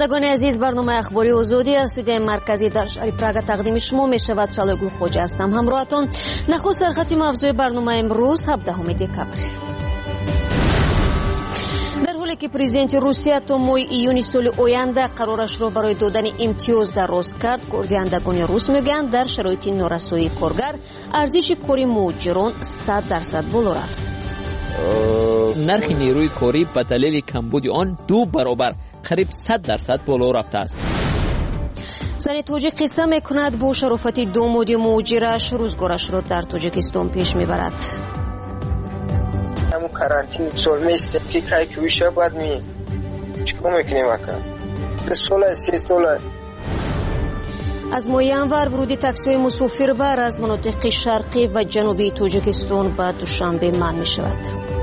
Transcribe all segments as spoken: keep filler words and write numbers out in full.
شنوندگان عزیز، برنامه اخباری آزادی از استودیوی مرکزی در شهر پراگ تقدیم شما می شود. چالگل خوجه هستم همراهتان. نخست در خط موضوع برنامه امروز هفدهم دکبر. در حالی که پرزیدنت روسیه تا ماه ایون سال آینده قرارش را برای دادن امتیاز دراز کرد، گردندگان روس میگویند در شرایط نارسایی کارگر ارزش کاری مهاجران صد درصد بالا رفت. نرخ نیروی کاری به دلیل کمبود آن دو برابر قریب صد درصد بالا رفته است. زن تاجیک قصه میکند با شرافت داماد مهاجرش روزگارش را در تاجیکستان پیش میبرد. همون کارانتین سال میسته که کاری که ویشه باید می چکو میکنیم اکا سه ساله سی ساله. از ماه ینور ورود تاکسی مسافر بر از مناطق شرقی و جنوبی تاجیکستان به دوشنبه منع می شود.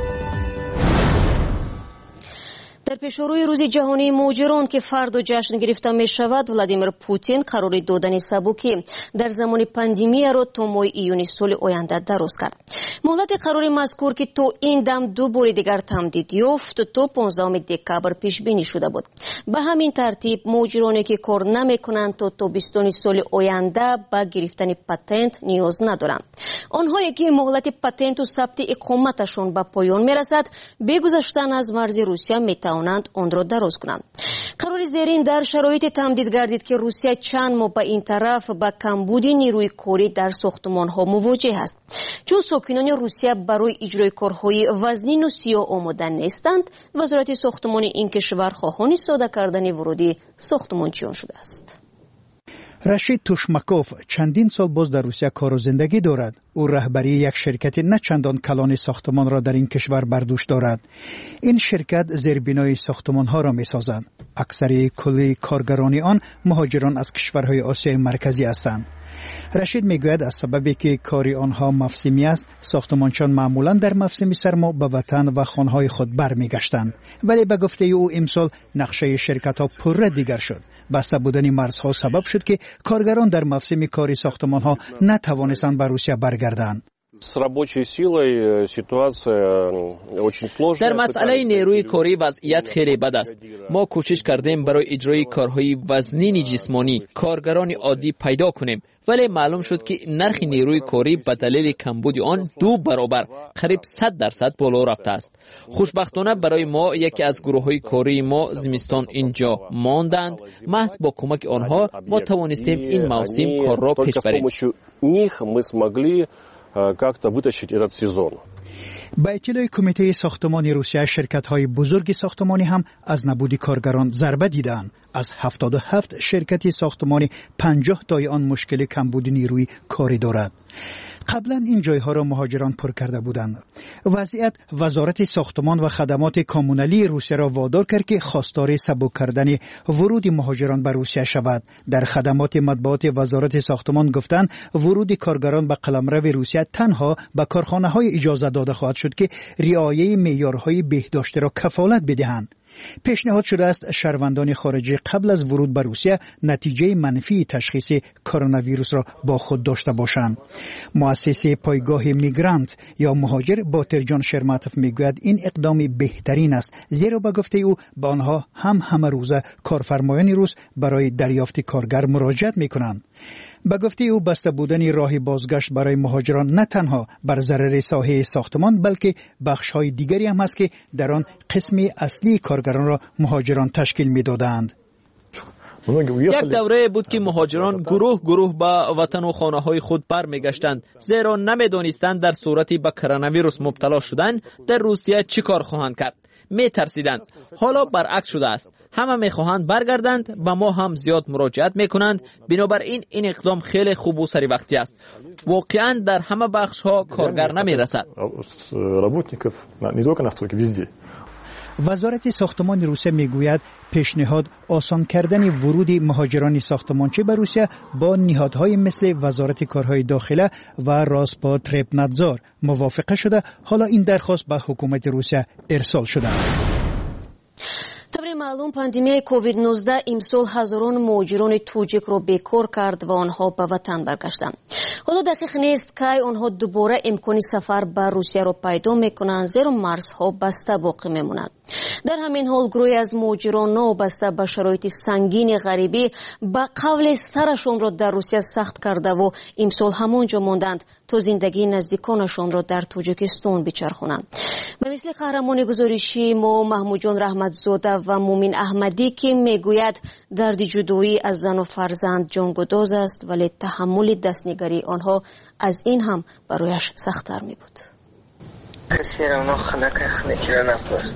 در پیشروی روز جهانی مهاجران که فردا جشن گرفته می شود، ولادیمیر پوتین قرار دادن سبکی در زمان پاندمی را تا ماه ایون سال آینده دراز کرد. مهلت قرار مذکور که تا این دم دو بار دیگر تمدید یافت تا پانزدهم دکبر پیش بینی شده بود. به همین ترتیب مهاجرانی که کار نمی کنند تا تابستان سال آینده به گرفتن پتنت نیاز ندارند. آنهایی که مهلت پتنت و ثبت اقامتشان به پایان می رسد، به گذشتن از مرز روسیه می توانند آن را دراز کنند. قرار زیرین در شرایط تمدید گردید که روسیه چند ماه به این طرف با کمبود نیروی کاری در ساختمان ها مواجه است. چون ساکنان روسیه برای اجرای کارهای وزنین و سیاه آماده نیستند، وزارت ساختمان این کشور خواهان ساده کردن ورودی ساختمانچیان شده است. رشید توشمکوف چندین سال باز در روسیه کار و زندگی دارد. او رهبری یک شرکت نه چندان کلان ساختمان را در این کشور بر دوش دارد. این شرکت زیربنای ساختمان ها را می سازد. اکثر کل کارگران آن مهاجران از کشورهای آسیای مرکزی هستند. رشید میگوید از سببی که کاری آنها موسمی است، ساختمانچان معمولا در موسم سرما به وطن و خانه‌های خود برمیگشتند. ولی به گفته او امسال نقشه شرکت ها پره دیگر شد. بسته بودن مرزها سبب شد که کارگران در موسم کاری ساختمان ها نتوانستند به روسیه برگردند. در مسئله نیروی کاری وضعیت خیلی بد است. ما کوشش کردیم برای اجرای کارهای وزنین جسمانی کارگران عادی پیدا کنیم، ولی معلوم شد که نرخ نیروی کاری به دلیل کمبود آن دو برابر قریب صد درصد بالا رفته است. خوشبختانه برای ما یکی از گروه‌های کاری ما زمستان اینجا ماندند. محض با کمک آنها ما توانستیم این موسم کار را پیش بریم. как-то вытащить этот сезон. با اطلاع کمیته ساختمانی روسیه، شرکت‌های بزرگ ساختمانی هم از نبود کارگران ضربه دیدند. از هفتاد و هفت شرکت ساختمانی پنجاه تای آن مشکل کمبود نیروی کاری دارد. قبلا این جایها را مهاجران پر کرده بودند. وضعیت وزارت ساختمان و خدمات کامونالی روسیه را وادار کرد که خواستار سبک کردن ورود مهاجران به روسیه شود. در خدمات مطبوعات وزارت ساختمان گفتند ورود کارگران به قلمرو روسیه تنها به کارخانه‌های اجازه داده خواهد شد که رعایت معیارهای بهداشت را کفالت بدهند. پیشنهاد شده است شهروندان خارجی قبل از ورود به روسیه نتیجه منفی تشخیص کرونا ویروس را با خود داشته باشند. مؤسسه پایگاه میگرانت یا مهاجر باترجان شرماتوف میگوید این اقدام بهترین است، زیرا به گفته او به آنها هم همه روزه کارفرمایان روس برای دریافت کارگر مراجعت میکنند. به گفته او بسته بودن راه بازگشت برای مهاجران نه تنها بر ضرر ساحه ساختمان بلکه بخش‌های دیگری هم است که در آن قسم اصلی کارگران را مهاجران تشکیل می‌دادند. یک دوره بود که مهاجران گروه گروه به وطن و خانه های خود برمیگشتند، زیرا نمیدانستند در صورتی به کرونا ویروس مبتلا شدن در روسیه چی کار خواهند کرد. می ترسیدند. حالا برعکس شده است. همه می خواهند برگردند، به ما هم زیاد مراجعت می کنند. بنابراین این اقدام خیلی خوب و سری وقتی است. واقعا در همه بخش ها کارگر نمی رسد. وزارت ساختمان روسیه میگوید پیشنهاد آسان کردن ورود مهاجران ساختمانچی به روسیه با نهادهای مثل وزارت کارهای داخله و راسپاتربنادزور موافقه شده. حالا این درخواست به حکومت روسیه ارسال شده است. معلوم پاندمیای کووید نوزده امسال هزاران مهاجران توجیک را بیکار کرد و آنها به وطن برگشتند. حالا دقیق نیست که آنها دوباره امکان سفر به روسیه را پیدا میکنند، زیرا مرزها بسته باقی میمونند. در همین حال گروهی از مهاجران وابسته به شرایط سنگین غریبی به قول سرشان را در روسیه سخت کرده و امسال همانجا ماندند تا زندگی نزدیکانشان را در تاجیکستان بچرخانند. به مثل قهرمان گزارشی ما محمود جان رحمتزاده و مومن احمدی که میگوید درد جدایی از زن و فرزند جانگداز است، ولی تحمل دستنگری آنها از این هم برایش سخت‌تر می بود. کسی را اونا خنکه خنکی را نپرد.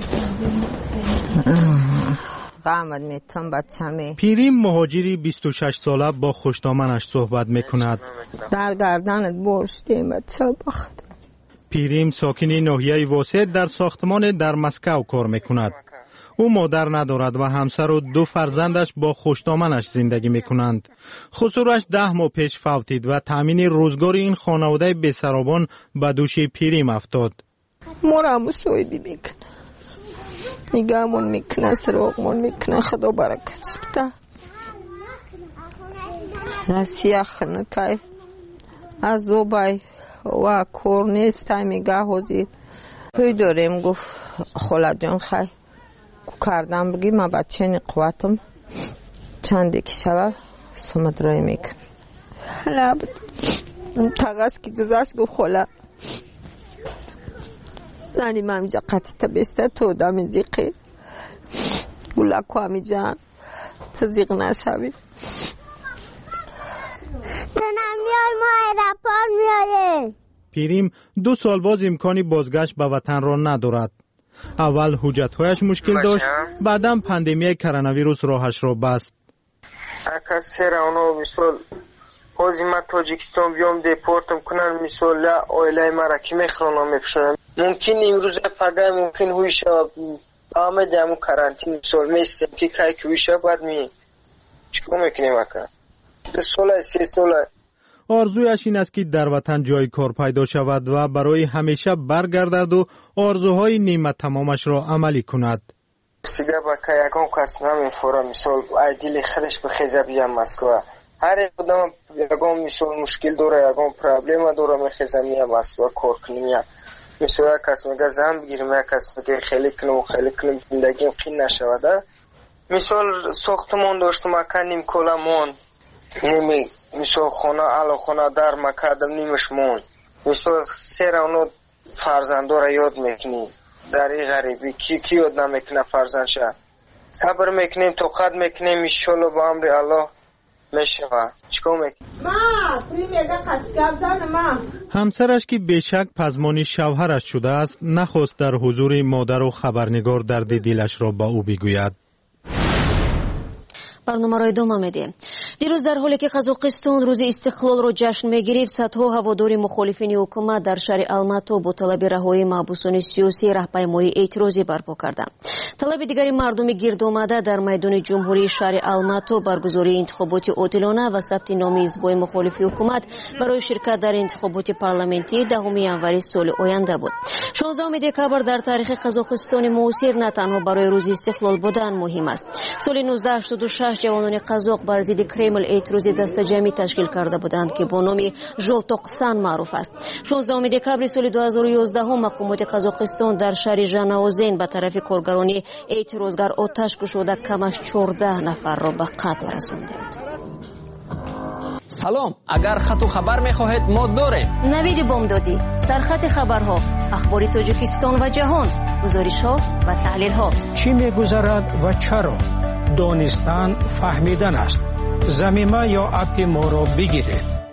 قامت میتم بچه‌می. پیریم مهاجری بیست و شش ساله با خوشدامنش صحبت میکند. در گردنت برشتیم بچه بخت. پیریم ساکنی ناحیه واسط در ساختمان در مسکو کار میکند. او مادر ندارد و همسر و دو فرزندش با خوشدامنش زندگی میکنند. خسورش ده ماه پیش فوتید و تامین روزگار این خانواده بی‌سرابان به دوش پیریم افتاد. مرامو سویبی میکنه، نگامون میکنه، سراغمون میکنه. خدا برکت بده. رسیه خنکای از دوبای و کور نیست میگه هزی پی داریم. گفت خاله جان خی کردم بگی من بچه نی قوتم چندی که شوه سمت رای میکن. حالا تغست که گذاشت گفت خاله زنی من اینجا قطعه بیسته تو دامی زیقی گلکو همی جان تو زیق نشوی. تنم میار ما رپار میاریم. پیریم دو سال باز امکانی بازگشت به وطن را ندارد. اول حجت‌هایش مشکل داشت، بعدم پاندمی کرونا ویروس راهش را بست. اگر سر اونو مثال بازی من تاجیکستان بیام دیپورتم کنن مثال اویلای مرا که میخرانم میپشونم. ممکن امروز پگاه ممکن هویش آمد همون کرانتین مثال میستم که که که هویش باید می چکو میکنیم اکر دو ساله سی ساله. آرزویش این است که در وطن جای کار پیدا شود و برای همیشه برگردد و آرزوهای نیمه تمامش را عملی کند. سیگه با که یکم کس نمیفوره مثال ایدیل خودش بخیزه بیام مسکو. هر آدم یکم مثال مشکل داره، یکم پرابلم داره میخیزه میام مسکو کار کنیم. مثال یک کس میگه زن بگیریم، یک کس میگه خیلی کنم و خیلی کنم زندگیم قین نشوده. مثال ساختمان داشتم اکا نیم کلمون نیمی مثال خونه علا خونه در مکادم نیمش مون. مثال سر اونو فرزندو را یاد میکنیم در این غریبی کی کی یاد نمیکنه فرزندشه. صبر میکنیم توقت میکنیم انشالله با امر الله میشه. چیکار میکنیم؟ ما پری میگه قصگب زن ما. همسرش که بیشک پزمانی شوهرش شده است نخواست در حضور مادر و خبرنگار درد دلش را با او بگوید. برنامه را ادامه میدیم. دیروز در حالی که قزاقستان روز استقلال را جشن میگرفت، صدها هواداری مخالفین حکومت در شهر الماتو با طلب رهایی محبوسان سیاسی راهپیمایی اعتراضی برپا کردند. طلب دیگری مردم گرد آمده در میدان جمهوری شهر الماتو برگزاری انتخابات عادلانه و ثبت نام حزب‌های مخالف حکومت برای شرکت در انتخابات پارلمانی دهم ژانویه سال آینده بود. شانزدهم دکامبر در تاریخ قزاقستان معاصر نه تنها برای روز استقلال بودن مهم است. سال نوزده هشتاد و شش جوانان قزاق بر ضد کرمل اعتراض دست جمعی تشکیل کرده بودند که با نام ژولتوقسان معروف است. شانزدهم دکامبر سال دو هزار و یازده مقامات قزاقستان در شهر ژناوزن به طرف کارگران اعتراضگر آتش گشوده کمش چهارده نفر را به قتل رساندند. سلام، اگر خط و خبر میخواهید ما داریم. نوید بامدادی، سرخط خبرها، اخبار تاجیکستان و جهان، گزارش‌ها و تحلیل‌ها. چی می‌گذرد و چرا؟ دانستن فهمیدن است. زمینه یا اپ ما را بگیرید.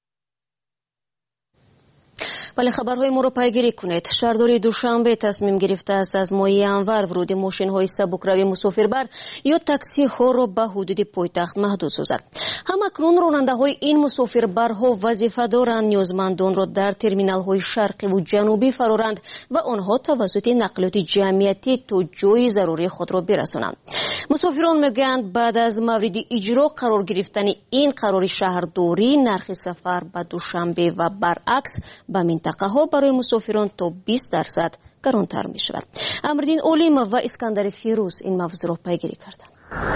بله، خبرهای ما را پیگیری کنید. شهرداری دوشنبه تصمیم گرفته است از ماه ژانویه ورود ماشین‌های سبکروی مسافربر یا تاکسی ها را به حدود پایتخت محدود سازد. همکنون راننده‌های این مسافربرها وظیفه دارند نیازمندان را در ترمینال‌های شرقی و جنوبی فرارند و آنها توسط نقلیات جمعیتی تا جای ضروری خود را برسانند. مسافران میگویند بعد از مورد اجرا قرار گرفتن این قرار شهرداری نرخ سفر به دوشنبه و برعکس به منطقه منطقه‌ها برای مسافران تا بیست درصد گرانتر می شود. امردین اولیمov و اسکندر فیروز این موضوع را پیگیری کردند.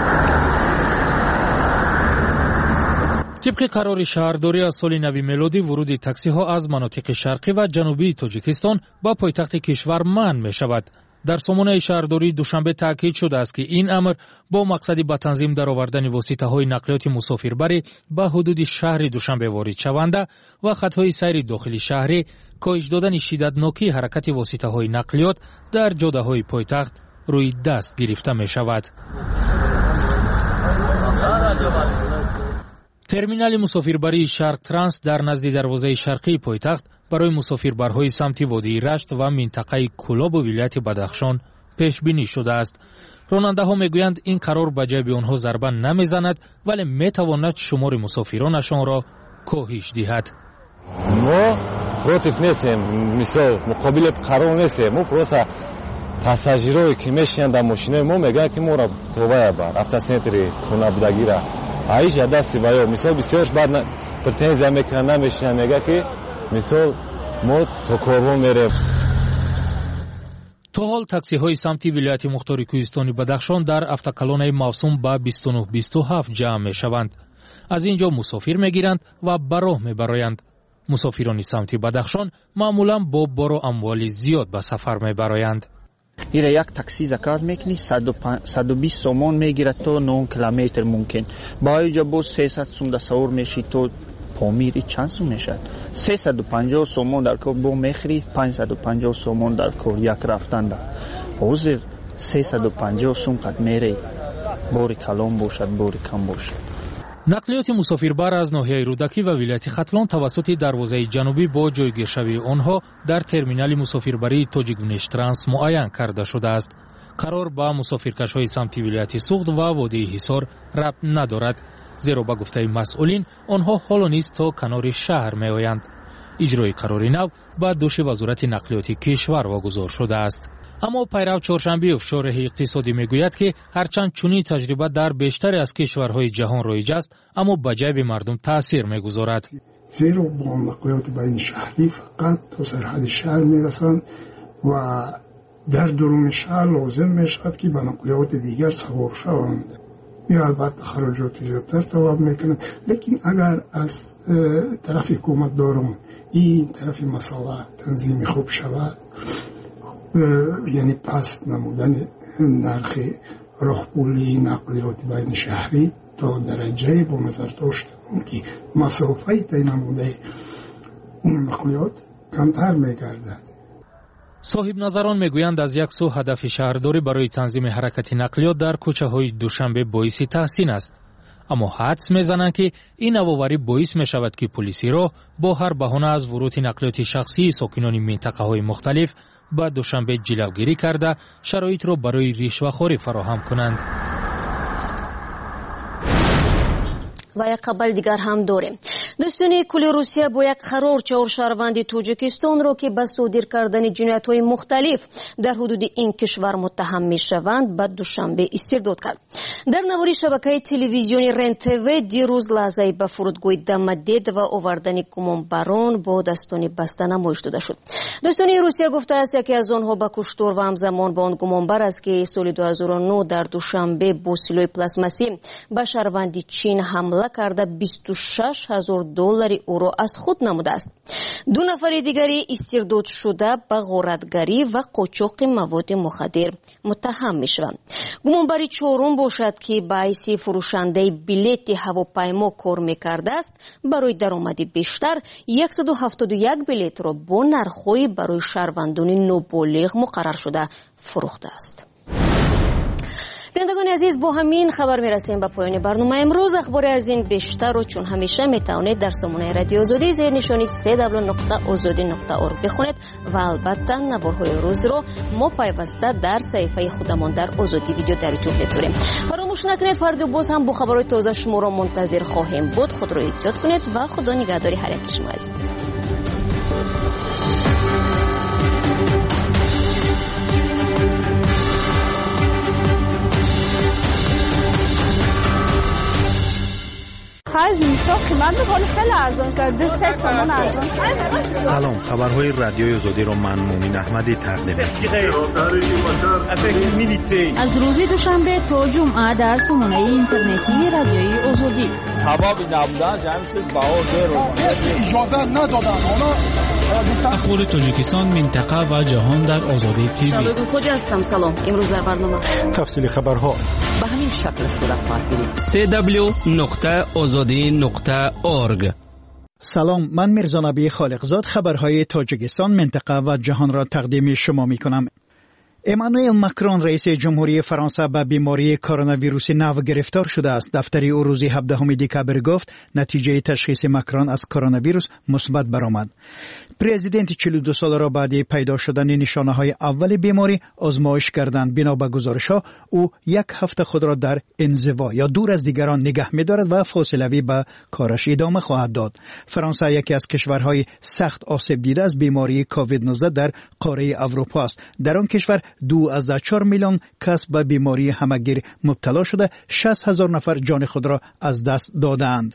طبق قرار شهرداری از سال نو میلادی ورود تاکسی ها از مناطق شرقی و جنوبی تاجیکستان به پایتخت کشور منع می شود. در سامانه شهرداری دوشنبه تاکید شده است که این امر با مقصد به تنظیم درآوردن واسطه‌های نقلیات مسافربری به حدود شهر دوشنبه وارد شونده و خطهای سیر داخلی شهری، کاهش دادن شدتناکی حرکت واسطه‌های نقلیات در جاده‌های پایتخت روی دست گرفته می شود. ترمینال مسافربری شرق ترانس در نزد دروازه شرقی پایتخت برای مسافربرهای سمت وادی رشت و منطقه کولاب و ولایت بدخشان پیش بینی شده است. راننده ها میگویند این قرار به جیب آنها ضربه نمیزند ولی میتواند شمار مسافرانشان را کاهش دهد. ما против نیستیم، مثال مقابل قرار نیستیم. ما просто пассажирoi که میشینند در ماشین ما میگن که ما را توبه بر автоцентре خونه بودگی را айш дасти ва ё мисол бисёрш баъд претензия мекунад намешинад мега ки мисол мо то корвон мерем. то ҳол таксиҳои самти вилояти мухтори кӯҳистони бадахшон дар автокалонаи мавсум ба бисту нӯҳ бисту ҳафт ҷамъ мешаванд. аз ин ҷо мусофир мегиранд ва ба роҳ мебароянд. мусофирони самти бадахшон маъмулан бо бору амволи зиёд ба сафар мебароянд. ире як такси заказ мекунӣ саду бист сомон мегирад то нӯ километр мумкин. ба оиҷа боз сесад сум да савор мешӣ то помир и чанд сум мешавад. сесаду панҷоҳ сомон дар кор бо мехӯрӣ, панҷсаду панҷоҳ сомон дар кор як рафтанда. ҳозир сесаду панҷоҳ сум қад мере, бори калон бошад, бори кам бошад. нақлиёти мусофирбар аз ноҳияи рӯдакӣ ва вилояти хатлон тавассути дарвозаи ҷанубӣ бо ҷойгиршавии онҳо дар терминали мусофирбарии Tojikneft-Trans муайян карда шудааст. қарор ба мусофиркашҳои самти вилояти Суғд ва водии Ҳисор рабт надорад, зеро ба гуфтаи масъулин онҳо ҳоло низ то канори шаҳр меоянд. иҷрои қарори нав ба дӯши вазорати нақлиёти кишвар вогузор шудааст. аммо пайрав чоршанбиёв шорҳи иқтисодӣ мегӯяд ки ҳарчанд чунин таҷриба дар бештаре аз кишварҳои ҷаҳон роиҷ аст, аммо ба ҷайби мардум таъсир мегузорад. зеро бо нақлиёти байни шаҳрӣ фақат то сарҳади шаҳр мерасанд ва дар дуруни шаҳр лозим мешавад ки ба нақлиёти дигар савор шаванд. ин албатта хароҷоти зиёдтар талаб мекунад, лекин агар аз тарафи ҳукуматдорон ин тарафи масъала танзими хуб шавад, яъне паст намудани нархи роҳпулии нақлиёти байни шаҳрӣ то дараҷае бо назар доштан ки масофаи тай намудаи нақлиёт камтар мегардад. соҳибназарон мегӯянд аз як сӯ ҳадафи шаҳрдорӣ барои танзими ҳаракати нақлиёт дар кӯчаҳои душанбе боиси таҳсин аст. аммо ҳадс мезананд ки ин навоварӣ боис мешавад ки полиси роҳ бо ҳар баҳона аз вуруди нақлиёти шахсии сокинони минтақаҳои мухталиф ба душанбе ҷилавгирӣ карда шароитро барои ришвахорӣ фароҳам кунанд. و یک خبر دیگر هم داریم. دستان کل روسیه با یک قرار چهار شهروند تاجیکستان را که به صادر کردن جنایت‌های مختلف در حدود این کشور متهم می‌شوند به دوشنبه استرداد کرد. در نواری شبکه تلویزیونی رنتو دیروز لحظه به فرودگاه دمدید و آوردن گمانبران با دستان بسته نمایش داده شد. دستان روسیه گفته است که از آنها به کشتار و همزمان با آن گمانبر است که سال دو هزار و نه در دوشنبه با سلاح پلاسماسی به شهروند چین حمله کرده بیست و شش هزار دلار او را از خود نموده است. دو نفر دیگری استرداد شده به غارتگری و قاچاق مواد مخدر متهم میشوند. گمانبر چهارم باشد که باعث فروشنده بلیط هواپیما کار میکرده است. برای درآمد بیشتر صد و هفتاد و یک بلیط را با نرخ‌های برای شهروندان نابالغ مقرر شده فروخته است. بینندگان عزیز، با همین خبر میرسیم به پایان برنامه امروز. اخبار از این بیشتر رو چون همیشه میتونید در سامانه رادیو آزادی زیر نشانی سه دبلیو نقطه آزادی نقطه اورگ بخونید و البته نوارهای روز رو ما پیوسته در صفحه خودمان در آزادی ویدیو در یوتیوب میذاریم. فراموش نکنید فردا باز هم با خبرهای تازه شما را منتظر خواهیم بود. خود رو ایجاد کنید و خدا نگهداری هر یک شما است. پنج میسا قیمت بالا خیلی ارزان شد. سه تومن ارزان شد. سلام، خبرهای رادیوی آزادی رو من مومین احمدی تقدیم می‌کنم. از روز دوشنبه تا جمعه در سامانه اینترنتی رادیوی آزادی. سبب نبودن جمعیت بهار اجازه ندادن. اخبار تاجیکستان، منطقه و جهان در آزادی تیوی. شبگون خوجا هستم. سلام. امروز در برنامه تفصیل خبرها به همین شکل صورت خواهد گرفت. سی دبلیو نقطه آزادی نقطه اورگ. سلام، من میرزا نبی خالقزاد خبرهای تاجیکستان، منطقه و جهان را تقدیم شما می کنم. امانوئل ماکرون رئیس جمهوری فرانسه به بیماری کرونا ویروس نو گرفتار شده است. دفتر او روز هفدهم دکبر گفت نتیجه تشخیص ماکرون از کرونا ویروس مثبت برآمد. پرزیدنت چهل و دو ساله را بعد پیدا شدن نشانه های اول بیماری آزمایش کردند. بنا به گزارش‌ها او یک هفته خود را در انزوا یا دور از دیگران نگه می‌دارد و فاصله‌ای به کارش ادامه خواهد داد. فرانسه یکی از کشورهای سخت آسیب دیده از بیماری کووید نوزده در قاره اروپا است. در آن کشور دو از چهار میلیون کس به بیماری همگیر مبتلا شده، شصت هزار نفر جان خود را از دست دادند.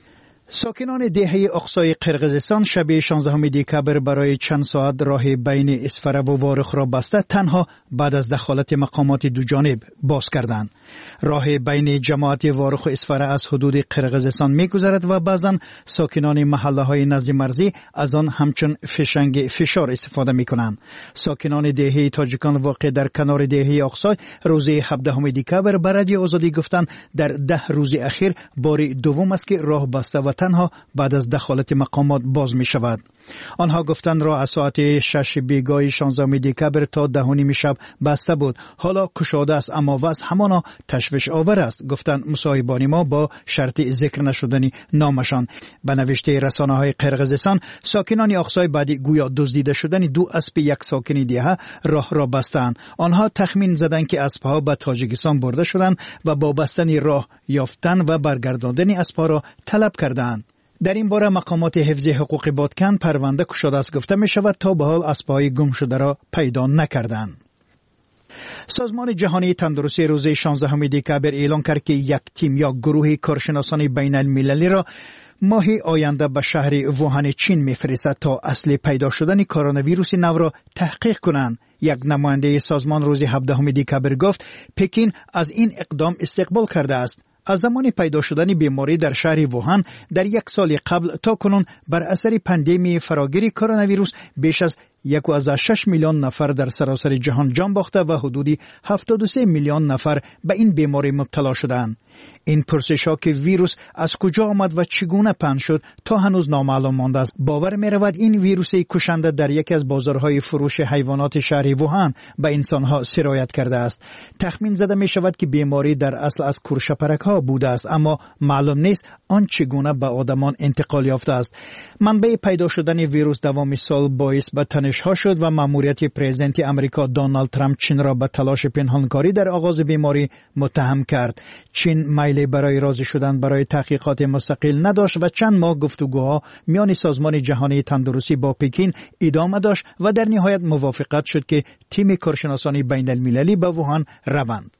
ساکنان دهه اقصای قرقیزستان شب شانزدهم دکبر برای چند ساعت راه بین اسفره و وارخ را بسته تنها بعد از دخالت مقامات دو جانب باز کردند. راه بین جماعت وارخ و اسفره از حدود قرقیزستان می‌گذرد و بعضاً ساکنان محله‌های نزد مرزی از آن همچون فشنگ فشار استفاده می‌کنند. ساکنان دهه تاجیکان واقع در کنار دهه اقصای روز هفدهم دکبر به رادیو آزادی گفتند در ده روز اخیر بار دوم است که راه بسته و تنها بعد از دخالت مقامات باز می شود. آنها گفتند راه از ساعت شش بیگاه شانزدهم دکبر تا ده و نیم شب بسته بود. حالا گشاده است اما وضع همانا تشویش آور است. گفتند مصاحبان ما با شرط ذکر نشدنی نامشان. به نوشته رسانه های قرقیزستان ساکنان اقصای بعد گویا دزدیده شدن دو اسب یک ساکن دیگه راه را بستند. آنها تخمین زدند که اسبها به تاجیکستان برده شدند و با بستن راه یافتن و برگرداندن اسبها را طلب کردند. در این باره مقامات حفظ حقوق بادکن پرونده گشوده است گفته می شود تا به حال اسبهای گم شده را پیدا نکردند. سازمان جهانی تندرستی روز شانزدهم دکبر اعلام کرد که یک تیم یا گروه کارشناسان بین المللی را ماه آینده به شهر ووهان چین می‌فرستد تا اصل پیدا شدن کرونا ویروس نو را تحقیق کنند. یک نماینده سازمان روز هفدهم دکبر گفت پکین از این اقدام استقبال کرده است. از زمان پیدا شدن بیماری در شهر ووهان در یک سال قبل تا کنون بر اثر پاندمی فراگیر کرونا ویروس بیش از یک و شش میلیون نفر در سراسر جهان جان باخته و حدودی هفتاد و سه میلیون نفر به این بیماری مبتلا شدند. این پرسش ها که ویروس از کجا آمد و چگونه پنهان شد تا هنوز نامعلوم مانده است. باور می رود این ویروس کشنده در یکی از بازارهای فروش حیوانات شهر ووهان به انسانها سرایت کرده است. تخمین زده می شود که بیماری در اصل از کورشپرک ها بوده است اما معلوم نیست آن چگونه به آدمان انتقال یافته است. منبع پیدا شدن ویروس دوام سال باعث به تنش ها شد و ماموریت پرزیدنت امریکا دونالد ترامپ چین را به تلاش پنهانکاری در آغاز بیماری متهم کرد. چین میل برای راضی شدن برای تحقیقات مستقل نداشت و چند ماه گفتگوها میان سازمان جهانی تندرستی با پکین ادامه داشت و در نهایت موافقت شد که تیم کارشناسان بین المللی به ووهان روند.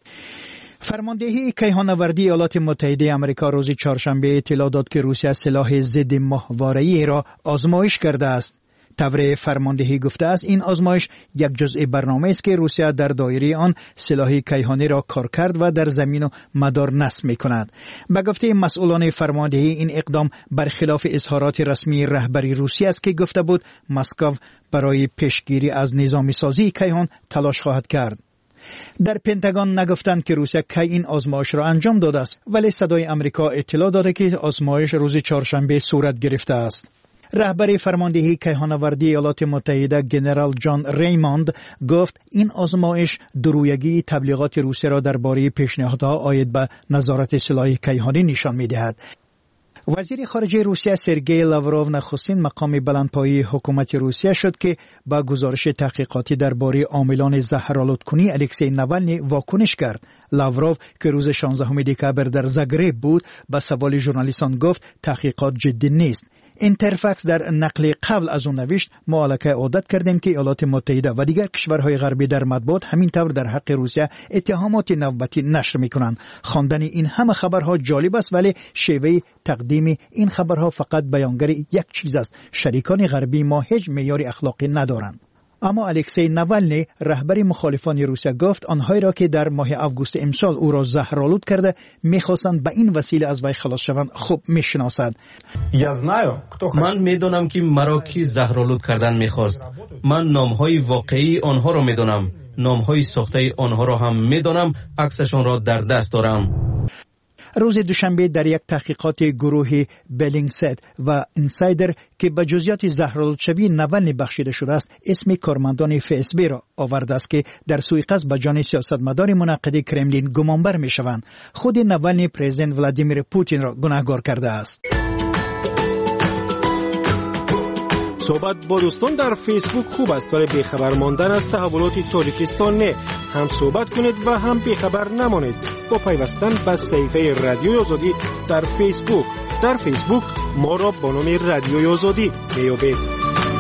فرماندهی کیهانوردی ایالات متحده آمریکا روز چهارشنبه اطلاع داد که روسیه سلاح ضد ماهواره‌ای را آزمایش کرده است. طور فرماندهی گفته است این آزمایش یک جزء برنامه است که روسیه در دایره آن سلاح کیهانی را کار کرد و در زمین و مدار نصب می کند. به گفته مسئولان فرماندهی این اقدام برخلاف اظهارات رسمی رهبری روسیه است که گفته بود مسکو برای پیشگیری از نظامی سازی کیهان تلاش خواهد کرد. در پنتاگون نگفتند که روسیه کی این آزمایش را انجام داده است ولی صدای آمریکا اطلاع داده که آزمایش روز چهارشنبه صورت گرفته است. رهبر فرماندهی کیهانوردی ایالات متحده جنرال جان ریموند گفت این آزمایش درویگی تبلیغات روسیه را درباره پیشنهادها عاید به نظارت سلاح کیهانی نشان می‌دهد. وزیر خارجه روسیه سرگئی لاوروف نخستین مقام بلندپایه حکومت روسیه شد که با گزارش تحقیقاتی درباره عاملان زهرآلودکنی الکسی ناوالنی واکنش کرد. لاوروف که روز شانزدهم دکبر در زاگرب بود به سوال ژورنالیستان گفت تحقیقات جدی نیست. اینترفکس در نقل قبل از اون نوشت ما علاقه عادت کردیم که ایالات متحده و دیگر کشورهای غربی در مطبوعات همین طور در حق روسیه اتهامات نوبتی نشر میکنند. خواندن این همه خبرها جالب است ولی شیوه تقدیم این خبرها فقط بیانگر یک چیز است: شریکان غربی ما هیچ معیار اخلاقی ندارند. اما الکسی ناوالنی رهبر مخالفان روسیه گفت آنهایی را که در ماه آگوست امسال او را زهرآلود کرده میخواستند به این وسیله از وی خلاص شوند خوب میشناسند. من میدونم که مرا کی زهرآلود کردن میخواست. من نامهای واقعی آنها را میدونم، نامهای ساخته آنها را هم میدونم، عکسشان را در دست دارم. روز دوشنبه در یک تحقیقات گروه بلینگسد و اینسایدر که به جزئیات زهرآلودشوی ناوالنی بخشیده شده است اسم کارمندان اف اس بی را آورده است که در سوءقصد به جان سیاستمدار منعقد کرملین گمانبر میشوند. خود ناوالنی پرزیدنت ولادیمیر پوتین را گناهکار کرده است. صحبت با دوستان در فیسبوک خوب است ولی بیخبر ماندن از تحولات تاجیکستان نه. هم صحبت کنید و هم بیخبر نمانید با پیوستن به صفحه رادیوی آزادی در فیسبوک. در فیسبوک ما را با نام رادیوی آزادی میابید.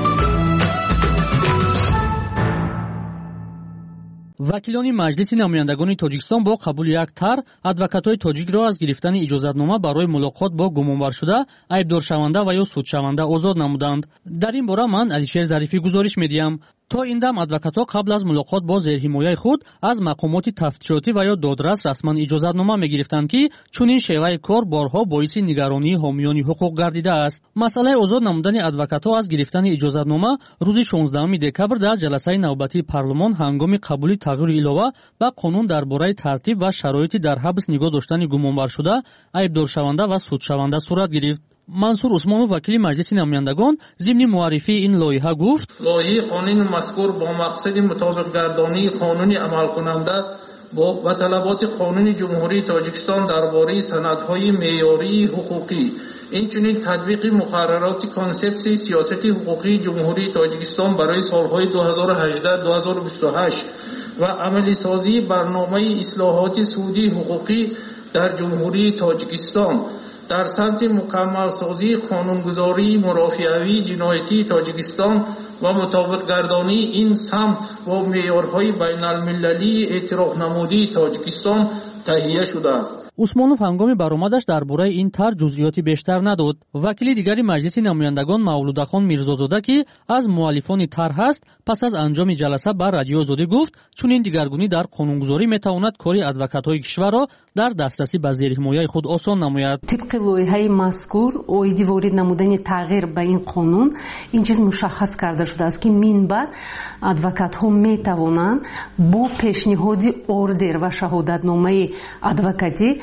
وکیلان مجلس نمایندگان تاجیکستان با قبول یک طرح ادوکات‌های تاجیک را از گرفتن اجازتنامه برای ملاقات با گمانبر شده، عیبدار شونده و یا سودشونده آزاد نمودند. در این باره من علیشیر ظریفی گزارش می‌دهم. تا این دم ادوکات‌ها قبل از ملاقات با زیرحمایه خود از مقامات تفتیشاتی و یا دادرس رسما اجازتنامه می‌گرفتند که چنین شیوه کار بارها باعث نگرانی حامیان حقوق گردیده است. مسئله آزاد نمودن ادوکات‌ها از گرفتن اجازتنامه روز شانزدهم دکبر در جلسه نوبتی پارلمان هنگام قبول تغییر علاوه به قانون درباره ترتیب و شرایط در حبس نگاه داشتن گمانبر شده، عیبدار شونده و سودشونده صورت گرفت. منصور عثمانов وکیل مجلس نمایندگان ضمن معرفی این لایحه گفت: لایحه قانون مذکور با مقصد مطابق گردانی قانون عمل کننده با و طلبات قانون جمهوری تاجیکستان درباره سندهای معیاری حقوقی، اینچنین تطبیق مقررات کانسپت سیاست حقوقی جمهوری تاجیکستان برای سالهای دو هزار و هجده تا دو هزار و بیست و هشت و عملی سازی برنامه اصلاحات سودی حقوقی در جمهوری تاجیکستان در سمت مکمل سازی قانونگذاری مرافعوی جنایتی تاجیکستان و مطابق گردانی این سمت با معیارهای بین المللی اعتراف نمودی تاجیکستان تهیه شده است. عثمانов هنگام برآمدش درباره این طرح جزئیاتی بیشتر نداد. وکیل دیگری مجلس نمایندگان مولودخان میرزازاده که از مؤلفان طرح است، پس از انجام جلسه بر رادیو آزادی گفت چون این دیگرگونی در قانونگذاری میتواند کاری ادوکات‌های کشور را در دسترسی به زیرحمایه خود آسان نماید. طبق لایحه مذکور اویدی وارد نمودن تغییر به این قانون این چیز مشخص کرده شده است که منبع ادوکات‌ها میتوانند با پیشنهاد اوردر و شهادتنامه ادوکاتی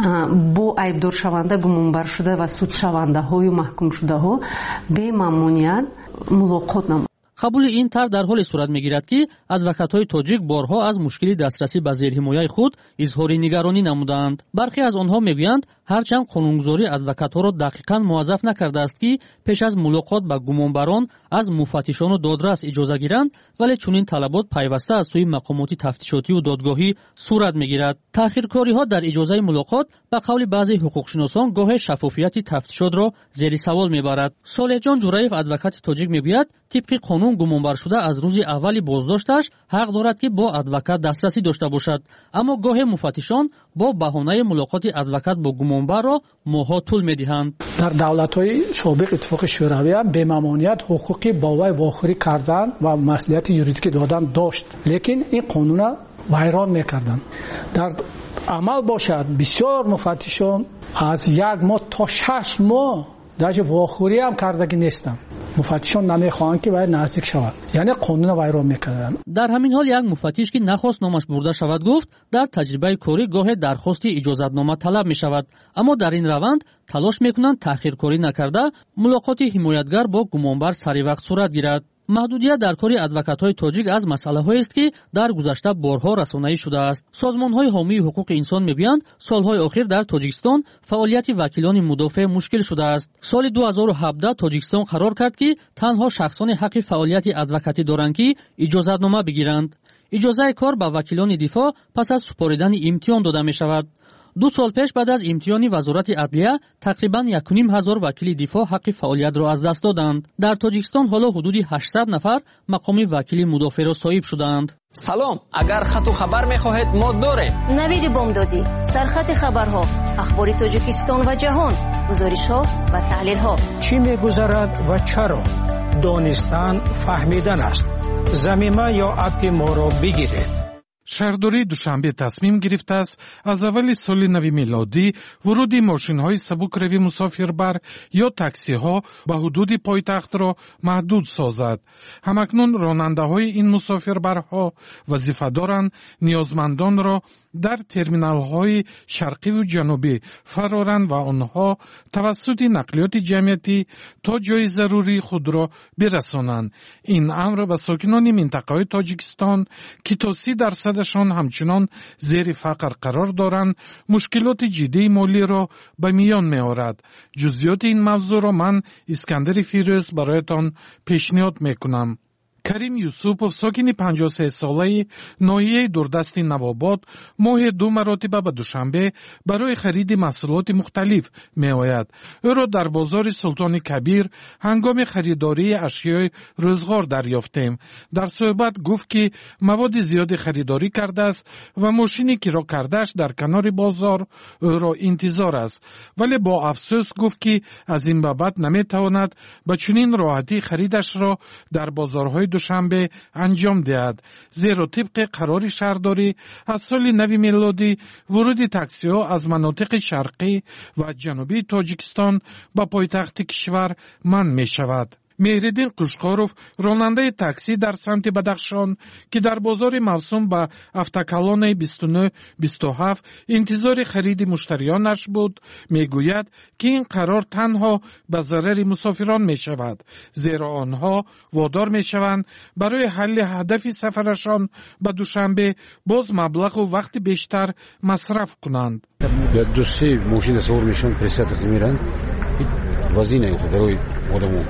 با عیبدار شونده گمانبر شده و سودشونده های و محکوم شده ها به ممنوعیت ملاقات نمود. قبول این طرح در حال صورت میگیرد که ادوکات‌های تاجیک بارها از مشکل دسترسی به زیرحمایه خود اظهار نگرانی نمودند. برخی از آنها میگویند هرچند قانونگذاری ادوکات‌ها را دقیقاً موظف نکرده است که پیش از ملاقات با گمانبران از مفتشان و دادرس اجازه گیرند، ولی چنین طلبات پیوسته از سوی مقامات تفتیشاتی و دادگاهی صورت میگیرد. تأخیرکاری‌ها در اجازه ملاقات به قول بعضی حقوقشناسان گاه شفافیت تفتیشات را زیر سوال میبرد. صالح جان جورایف ادوکات تاجیک میگوید طبق قانون گمانبر شده از روز اولی بازداشتش حق دارد که با ادوکات دسترسی داشته باشد، اما گاه مفتشان با بهانه ملاقات ادوکات با گمانبر را ماه‌ها طول میدهند. در دولت‌های سابق اتفاق شوروی به ممانعت حقوقی با وی واخوری کردن و مسئولیت یوریدیکی دادن داشت، لیکن این قانون را ویران میکردند. در عمل باشد بسیار مفتشان از یک ماه تا شش ماه در واخوری هم کردگی نیستند. مفتشان نمیخواهند که باید نزدیک شود، یعنی قانون ویران میکردند. در همین حال یک مفتش که نخواست نامش برده شود گفت در تجربه کاری گاه درخواست اجازتنامه طلب می شود، اما در این روند تلاش میکنند تأخیرکاری نکرده ملاقات حمایتگر با گمانبر سری وقت صورت گیرد. محدودیت در کار ادوکات‌های تاجیک از مسئله‌هایی است که در گذشته بارها رسانه‌ای شده است. سازمان‌های حامی حقوق انسان می‌گویند سال‌های اخیر در تاجیکستان فعالیت وکیلان مدافع مشکل شده است. سال دو هزار و هفده تاجیکستان قرار کرد که تنها شخصان حق فعالیت ادوکاتی دارند که اجازتنامه بگیرند. اجازه کار به وکیلان دفاع پس از سپردن امتحان داده می شود. دو سال پیش بعد از امتحان وزارت عدلیه تقریباً یک و نیم هزار وکیل دفاع حق فعالیت را از دست دادند. در تاجیکستان حالا حدود هشتصد نفر مقام وکیل مدافع را صاحب شدند. سلام، اگر خط و خبر می‌خواهید ما داریم. نوید بامدادی، سرخط خبرها، اخبار تاجیکستان و جهان، گزارش‌ها و تحلیل‌ها. چی می‌گذرد و چرا؟ دانستن فهمیدن است. زمینه یا اپ ما را بگیرید. شهرداری دوشنبه تصمیم گرفته است از اول سال نو میلادی ورود ماشین‌های سبکروی مسافربر یا تاکسی‌ها به حدود پایتخت را محدود سازد. همکنون راننده‌های این مسافربرها وظیفه دارند نیازمندان را در ترمینال‌های شرقی و جنوبی فرارند و آنها توسط نقلیات جمعیتی تا جای ضروری خود را برسانند. این امر به ساکنان منطقه تاجیکستان که تا سی درصدشان همچنان زیر فقر قرار دارند مشکلات جدی مالی را به میان می‌آورد. جزئیات این موضوع را من اسکندر فیروز برایتان پیشنهاد می‌کنم. کریم یوسوپوف ساکن پنجاه و سه ساله ناحیه دوردست نوآباد ماه دو مرتبه به دوشنبه برای خرید محصولات مختلف می آید. او را در بازار سلطان کبیر هنگام خریداری اشیای روزگار دریافتیم. در صحبت گفت که مواد زیاد خریداری کرده است و ماشینی که را کردهش در کنار بازار او را انتظار است، ولی با افسوس گفت که از این بابت نمی تواند به چنین راحتی خریدش را در بازارهای دوشنبه انجام دهد، زیرا طبق قرار شهرداری از سال نو میلادی ورود تاکسی ها از مناطق شرقی و جنوبی تاجیکستان به پایتخت کشور منع می شود. مهردین قشقاروف راننده تاکسی در سمت بدخشان که در بازار موسوم به افتکالان بیست و نه بیست و هفت انتظار خرید مشتریانش بود میگوید که این قرار تنها به ضرر مسافران می شود، زیرا آنها وادار می شوند برای حل هدف سفرشان به دوشنبه باز مبلغ و وقت بیشتر مصرف کنند. دو سه ماشین سوار میشن پرسیت میرن وزینه خود روی آدمو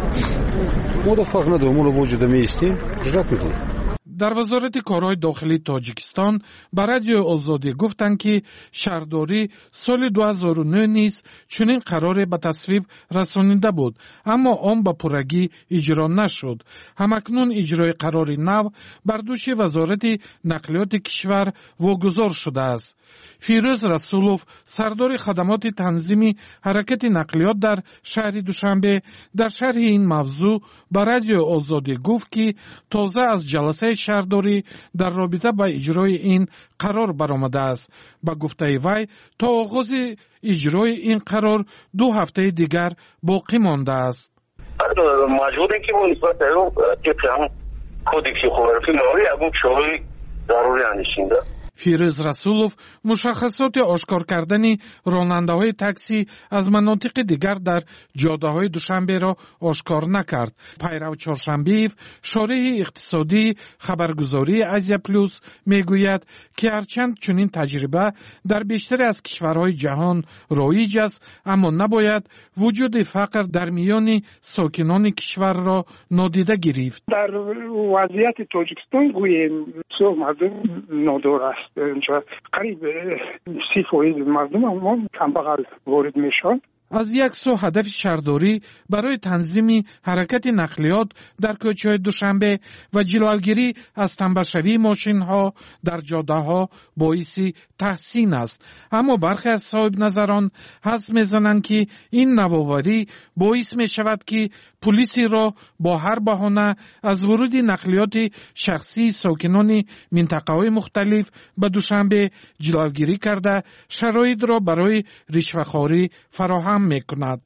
ما دا فرق نداره، ما رو وجود میستیم جرات میکنیم. در وزارت کارهای داخلی تاجیکستان به رادیو آزادی گفتند که شهرداری سال دو هزار و نه نیز چنین قرار به تصویب رسانیده بود، اما آن به پرگی اجرا نشد. همکنون اجرای قرار نو بر دوش وزارت نقلیات کشور واگذار شده است. فیروز رسولوف سردار خدمات تنظیمی حرکت نقلیات در شهر دوشنبه در شرح این موضوع به رادیو آزادی گفت که تازه از جلسه شهرداری در رابطه با اجرای این قرار برآمده است. با گفته وی تا آغاز اجرای این قرار دو هفته دیگر باقی مانده است. مجبوره که اون نسبت به اون طبق کدکس خبررسی نهایی اون شغلی ضروری اندیشینده. فیروز رسولوف مشخصات آشکار کردن راننده های تاکسی از مناطق دیگر در جاده های دوشنبه را آشکار نکرد. پیرو چهارشنبه شارح اقتصادی خبرگزاری آسیا پلوس میگوید که هرچند چنین تجربه در بیشتر از کشورهای جهان رایج است، اما نباید وجود فقر در میان ساکنان کشور را نادیده گرفت. در وضعیت تاجیکستان گوییم سو مردم نادار است. اینجا قریب سی فیصد مردم هم کمبغل وارد میشن. از یک سو هدف شهرداری برای تنظیم حرکت نقلیات در کوچه‌های دوشنبه و جلوگیری از تنبشوی ماشین ها در جاده ها باعث تحسین است، اما برخی از صاحب نظران حدس میزنند که این نوآوری باعث می شود که پلیسی را با هر بهانه از ورود نقلیات شخصی ساکنان منطقه های مختلف به دوشنبه جلوگیری کرده شرایط را برای رشوه‌خواری فراهم می کند.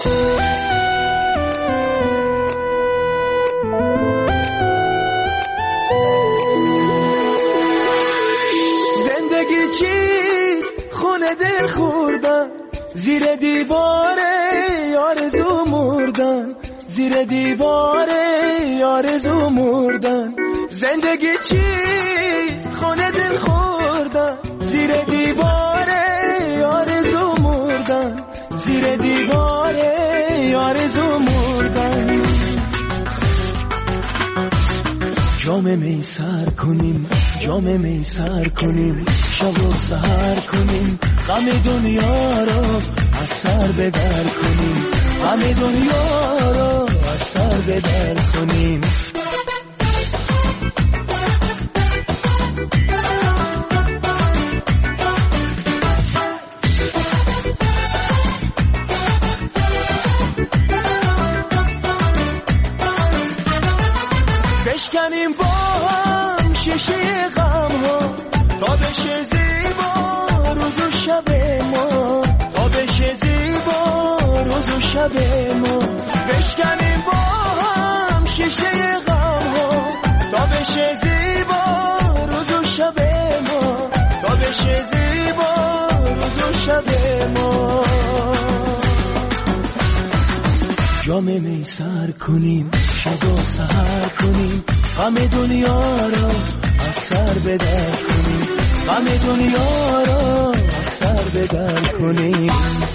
زندگی چیست؟ خونه دل خوردن زیر دیوار آرزو مردن، زیر دیوار آرزو مردن. زندگی چیست؟ خونه دل خوردن زیر دیوار آرزو مردن، زیر دیوار آرزو مردن. جام می سر کنیم جام می سر کنیم شب و سحر کنیم غم دنیا رو از سر به در کنیم غم دنیا رو از سر به در کنیم بشکنیم با هم شیشه غم ها تا بشه زیبا روز و شب ما تا بشه زیبا روز و شب ما بشکنیم با هم شیشه غم ها تا بشه زیبا روز و شب ما تا بشه زیبا روز و شب ما جام می سر کنیم شب و سحر کنیم غم دنیا رو از سر به در کنیم غم دنیا رو از سر به در کنیم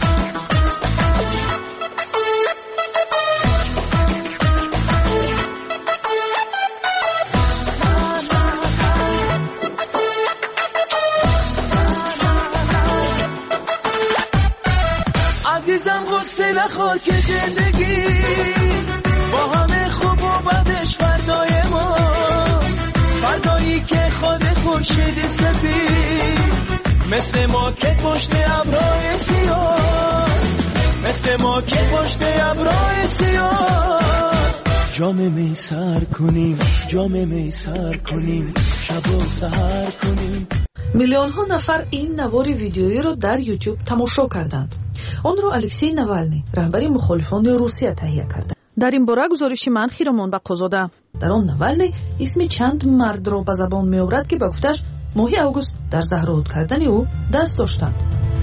عزیزم غصه نخور که زندگی با همه خوب و بدش فردای ما فردایی که خود خورشید سفید مثل ما که پشت ابرهای سیاه مثل ما که پشت ابرهای سیاه جام می سر کنیم جام می سر کنیم شب و سحر کنیم. میلیون ها نفر این نوار ویدیویی را در یوتیوب تماشا کردند. آن را الکسی ناوالنی رهبری مخالفان روسیه تهیه کرد. در این باره گزارشی من خیرمان بقازاده. در آن ناوالنی اسم چند مرد را به زبان می آورد که به گفتش ماه آگوست در زهرآلود کردن او دست داشتند.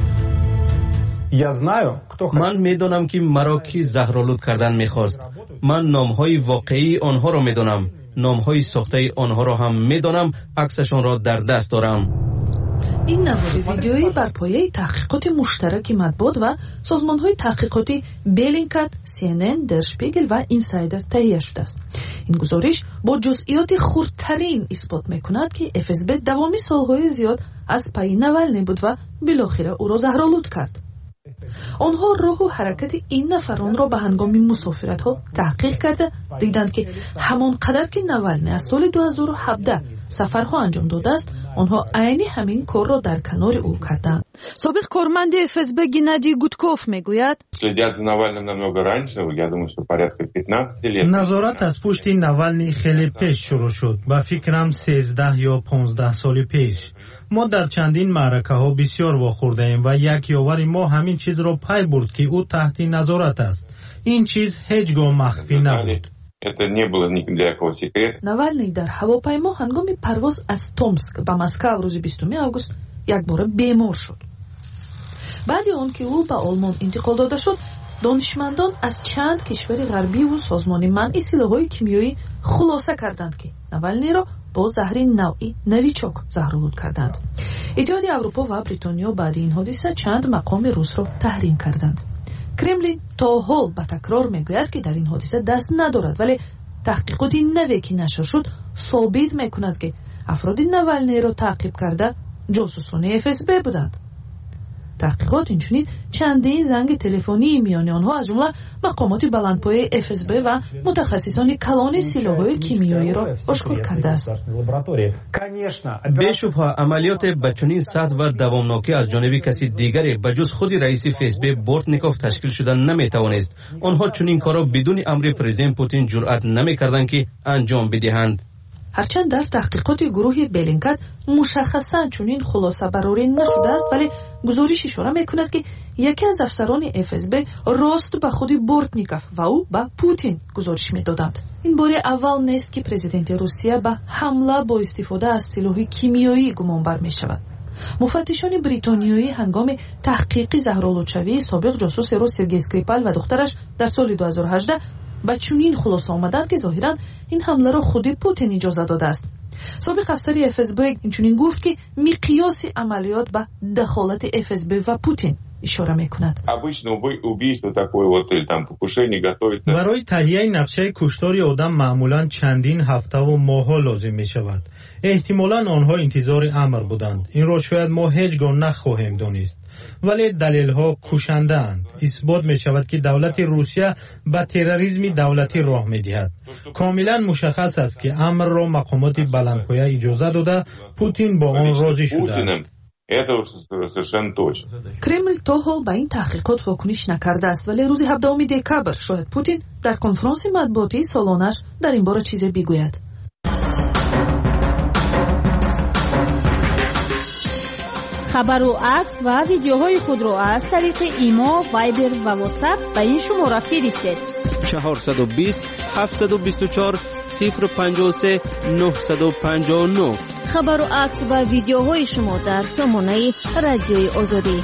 من میدانم که مرا کی زهرآلود کردن میخواست. من نامهای واقعی آنها را میدانم. نامهای ساخته آنها را هم میدانم. عکسشان را در دست دارم. این نوار ویدیویی بر پایه تحقیقات مشترک مطبوعات و سازمان‌های تحقیقاتی بلینکت، سی ان ان، در شپیگل و اینسایدر تهیه شده است. این گزارش با جزئیات خردترین اثبات می‌کند که اف اس بی دوامی سال‌های زیاد از پای ناوالنی بود و بالاخره او را زهرآلود کرد. آنها راه و حرکت این نفران را به هنگام مسافرت ها تحقیق کرده دیدند که همان قدر که ناوالنی از سال دو هزار و هفده سفرها انجام داده است آنها عینی همین کار را در کنار او کردند. سابق کارمند اف اس بی گنادی گودکوف میگوید نظارت از پشت ناوالنی خیلی پیش شروع شد. با فکرم سیزده یا پانزده سال پیش ما در چندین معرکه ها بسیار واخورده ایم و یک یاور ما همین چیز را پی برد که او تحت نظارت است. این چیز هیچگاه مخفی نبود. ناوالنی در هواپیما هنگام پرواز از تومسک به مسکو روز بیستم آگوست یک بار بیمار شد. بعد آن که او به آلمان انتقال داده شد دانشمندان از چند کشور غربی و سازمان منع سلاح‌های کیمیایی خلاصه کردند که ناوالنی را با زهر نوعی نویچوک زهرآلود کردند. اتحاد اروپا و بریتانیا بعد این حادثه چند مقام روس را تحریم کردند. کرملین تا حال به تکرار میگوید که در این حادثه دست ندارد، ولی تحقیقاتی نوی که نشر شد ثابت میکند که افراد ناوالنی را تعقیب کرده جاسوسان اف اس بی بودند. تحقیقات اینچنین چندین زنگ تلفنی میان آنها از جمله مقامات بلندپایه اف اس بی و متخصصان کلان سلاح‌های کیمیایی را آشکار کرده است. بیشبه عملیات به چنین سطح و دوامناکی از جانب کسی دیگری بجز خود رئیس اف اس بی بورتنیکوف تشکیل شدن نمیتوانست. آنها چنین کارا بدون امر پرزیدنت پوتین جرأت نمیکردند که انجام بدهند. هرچند در تحقیقات گروه بلینکت مشخصا چنین خلاصه برآوری نشده است، ولی گزارش اشاره میکند که یکی از افسران اف اس بی راست به خود بورتنیکوف و او به پوتین گزارش میدادند. این بار اول نیست که پرزیدنت روسیه به حمله با استفاده از سلاح کیمیایی گمانبر می شود. مفتشان بریتانیایی هنگام تحقیق زهرآلودشوی سابق جاسوس روس سرگئی اسکریپال و دخترش در سال دو هزار و هجده با چنین خلاصه آمدند که ظاهرا این حمله را خود پوتین اجازه داده است. سابق افسر اف اس بی اینچنین گفت که مقیاس عملیات به دخالت اف اس بی و پوتین اشاره میکند. برای تهیه نقشه کشتار آدم معمولا چندین هفته و ماه‌ها لازم می شود. احتمالاً آنها انتظار امر بودند. این را شاید ما هیچگاه نخواهیم دانست. ولی دلیل ها کشنده اند. اثبات می شود که دولت روسیه به تروریسم دولتی راه می دهد. کاملا مشخص است که امر را مقامات بلندپایه اجازه داده، پوتین با آن راضی شده است. کремل تا حال به این تحقیقات واکنش نکرده است، ولی روز هفدهم دکبر شاید پوتین در کنفرانس مطبوعاتی سالانش در این باره چیزی بگوید. خبر و عکس و ویدیوهای خود را از طریق ایما، وایبر و واتساپ به این شماره فرستید. چهارصد و بیست هفتصد و بیست و چهار صفر پنجاه و سه نهصد و پنجاه و نه. خبر و عکس و ویدیوهای شما در سامانه رادیوی آزادی.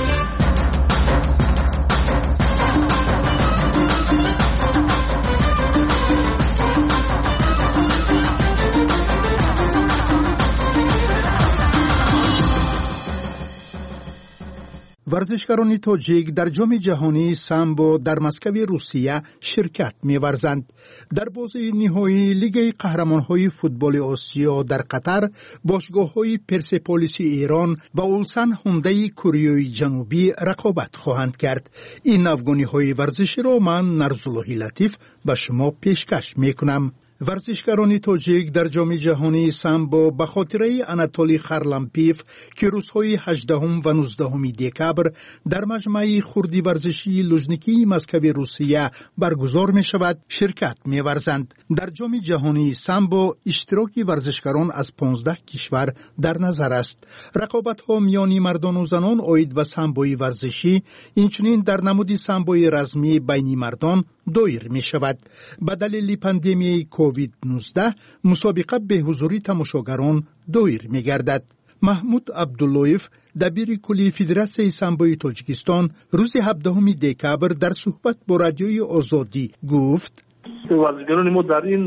ورزشکاران تاجیک در جام جهانی سامبو در مسکو روسیه شرکت می‌ورزند. در بازی نهایی لیگ قهرمان‌های فوتبال آسیا در قطر، باشگاه‌های پرسپولیس ایران و اولسن هوندای کره جنوبی رقابت خواهند کرد. این افغانی‌های ورزشی را من نرزالله لطیف به شما پیشکش می‌کنم. ورزشکاران تاجیک در جام جهانی سامبو به خاطره اناتولی خارلامپیف که روزهای هجدهم و نوزدهم دکبر در مجمع خردی ورزشی لوژنیکی مسکو روسیه برگزار می شود شرکت می ورزند. در جام جهانی سامبو اشتراک ورزشکاران از پانزده کشور در نظر است. رقابت ها میان مردان و زنان عاید به سامبوی ورزشی اینچنین در نمود سامبوی رزمی بین مردان دایر می شود. به دلیل پاندمی کووید نوزده مسابقه به حضوری تماشاگران دایر می گردد. محمود عبداللهیف دبیر کلی فدراسیون سامبوی تاجیکستان روز هفدهم دکبر در صحبت با رادیوی آزادی گفت: ورزشکاران ما در این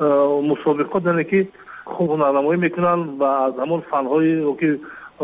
مسابقات دارند که خوب هنرنمایی میکنن و از همون فنهای که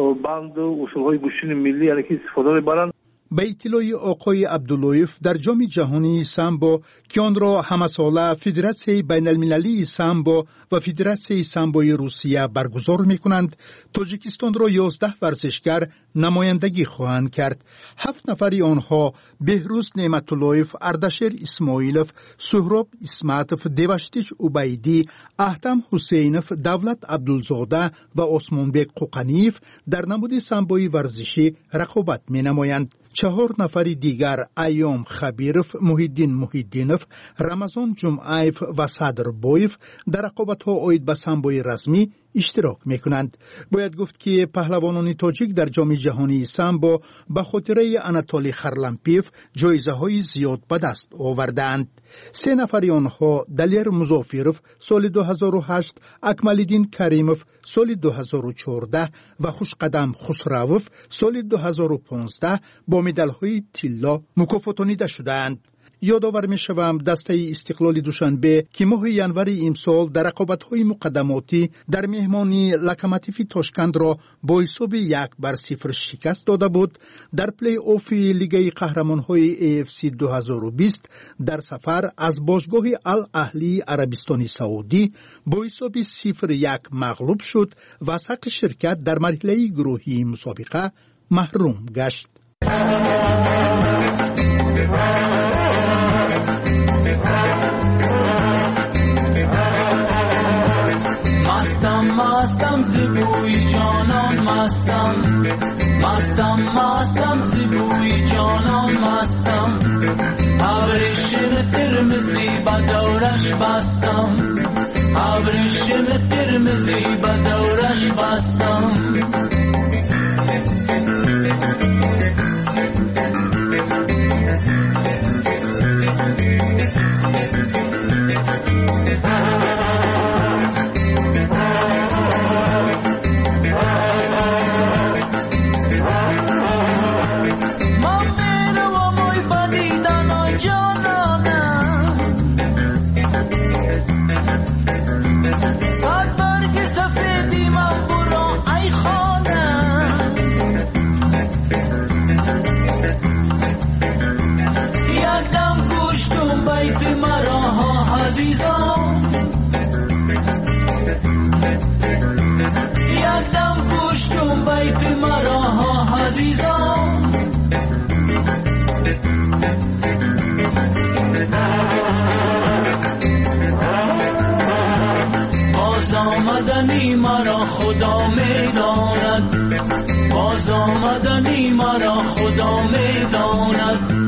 بند و اصولهای گوشین ملی یعنی که استفاده میبرن. به اطلاع آقای عبداللهیف در جام جهانی سامبو که آن را همساله فدراسیون بین المللی سامبو و فدراسیون سامبوی روسیه برگزار می کنند، تاجیکستان را یازده ورزشکار نمایندگی خواهند کرد. هفت نفری آنها بهروز نعمتاللهیف، اردشیر اسماعیلوف، سهراب اسمتوف، دیوشتیچ عبیدی، احتم حسینوف، دولت عبدالزاده و عثمانبک قوقنیف در نمود سامبوی ورزشی رقابت می نمایند. چهار نفری دیگر ایام خبیرف، محیدین محیدینوف، رمضان جمعیف و صدر بویف در رقابت‌ها عاید به سامبوی رزمی اشتراک میکنند. باید گفت که پهلوانان تاجیک در جام جهانی سامبو به خاطره اناتولی خارلامپیف جایزه های زیاد به دست آوردند. سه نفری آنها دلیر مظافروف سال دو هزار و هشت، اکمالدین کریموف سال دو هزار و چهارده و خوشقدم خسروف سال دو هزار و پانزده با مدال های طلا مکافاتانیده شدند. یادآور می شوم دسته استقلال دوشنبه که ماه ینور امسال در رقابت‌های مقدماتی در مهمانی لوکوموتیو تاشکند را با حساب یک بر صفر شکست داده بود. در پلی آف لیگ قهرمان‌های ای اف سی دو هزار و بیست در سفر از باشگاه الاهلی عربستان سعودی با حساب صفر یک مغلوب شد و حق شرکت در مرحله گروهی مسابقه محروم گشت. مستم مستم زبوی جانان مستم مستم مستم زبوی جانان مستم ابریشم قرمزی به دورش بستم ابریشم قرمزی به دورش بستم عزیزان یک دم گوش کن بیت مرا ها عزیزان باز آمدنی مرا خدا میداند باز آمدنی مرا خدا میداند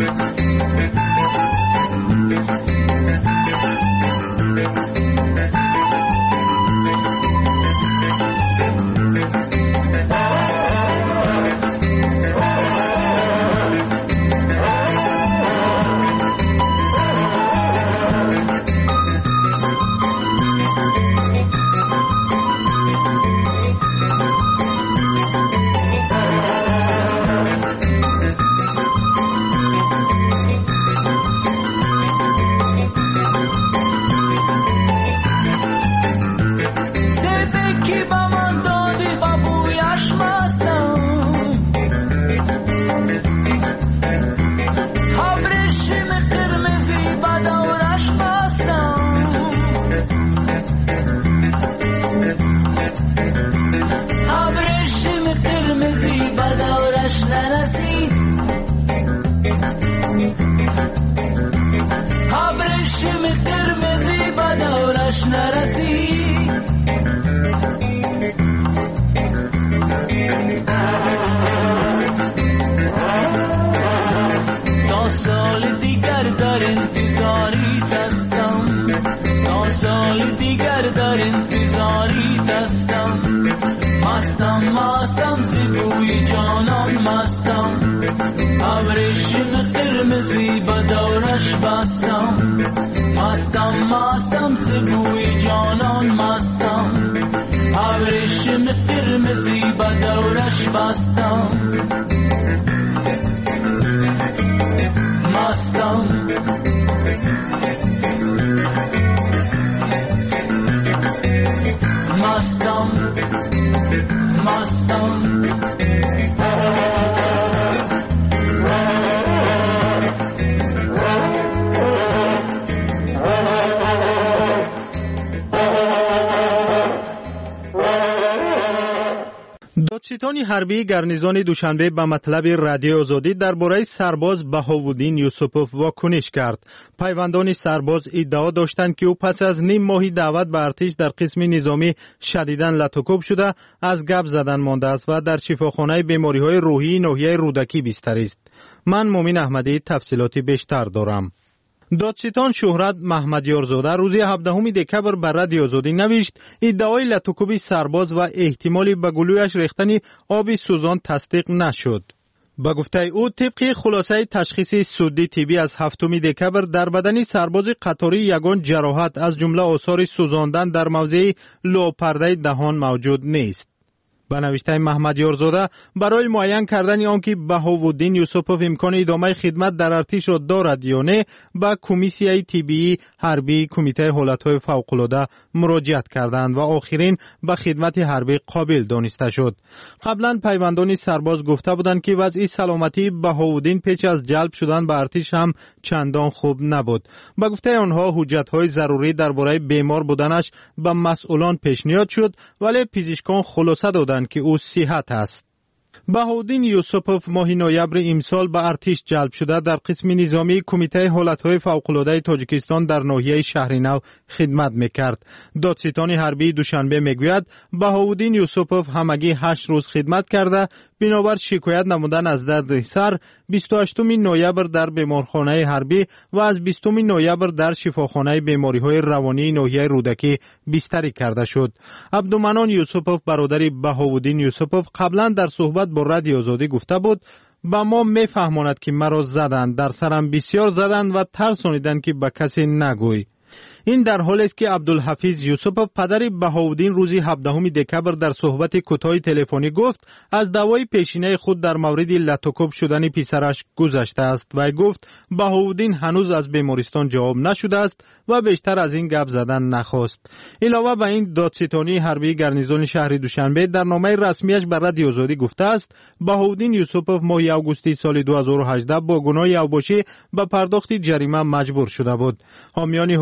دادستان حربی گارنیزون دوشنبه به مطلب رادیو آزادی درباره سرباز بهاوالدین یوسپوف واکنش کرد. پیوندان سرباز ادعا داشتند که او پس از نیم ماهی دعوت به ارتش در قسم نظامی شدیداً لطوکوب شده از گپ زدن مانده است و در شفاخانه بیماری‌های روحی ناحیه رودکی بستر است. من مومن احمدی تفصیلاتی بیشتر دارم. دادستان شهرت محمدیارزاده روز هفدهم دکبر بر رادیو آزادی نوشت ادعای لطوکوبی سرباز و احتمالی به گلویش ریختن آب سوزان تصدیق نشد. به گفته او طبق خلاصه تشخیص سودی طبی از هفتم دکبر در بدن سرباز قطاری یگان جراحت از جمله آثار سوزاندن در موضع لوپرده دهان موجود نیست. به نوشته محمدیارزاده برای معین کردن آنکه بهاوالدین یوسپوف امکان ادامه خدمت در ارتش را دارد یا نه به کمیسیای طبی حربی کمیته حالتهای فوق‌العاده مراجعت کردند و آخرین به خدمت حربی قابل دانسته شد. قبلا پیوندان سرباز گفته بودند که وضع سلامتی بهاوالدین پیش از جلب شدن به ارتش هم چندان خوب نبود. به گفته آنها حجت‌های ضروری درباره بیمار بودنش به مسئولان پیشنهاد شد ولی پزشکان خلاصه دادند که او صحت است. بهاوالدین یوسپوف ماه نوامبر امسال به ارتش جلب شده در قسم نظامی کمیته حالتهای فوق‌العاده تاجیکستان در ناحیه شهرنو خدمت میکرد. دادستان حربی دوشنبه میگوید بهاوالدین یوسپوف همگی هشت روز خدمت کرده بنابر شکایت نمودن از درد سر بیست و هشتم نوامبر در بیمارخانه حربی و از بیستم نوامبر در شفاخانه بیماری‌های روانی ناحیه رودکی بستری کرده شد. عبدالمنان یوسپوف برادر بهاوالدین یوسپوف قبلا در صحبت با رادیو آزادی گفته بود با ما میفهماند که مرا زدند، در سرم بسیار زدند و ترسانیدند که به کسی نگوی. این در حالی است که عبدالحفیظ یوسپوف پدر بهاوالدین روز هفدهم دکبر در صحبت کوتاه تلفنی گفت از دعوای پیشینه خود در مورد لطوکوب شدن پسرش گذشته است و گفت بهاوالدین هنوز از بیمارستان جواب نشده است و بیشتر از این گپ زدن نخواست. علاوه بر این دادستانی حربی گارنیزون شهر دوشنبه در نامه رسمیش بر رادیو آزادی گفته است بهاوالدین یوسپوف ماه آگوست سال دو هزار و هجده با گناه اوباشی به پرداخت جریمه مجبور شده بود. حامیان حقوق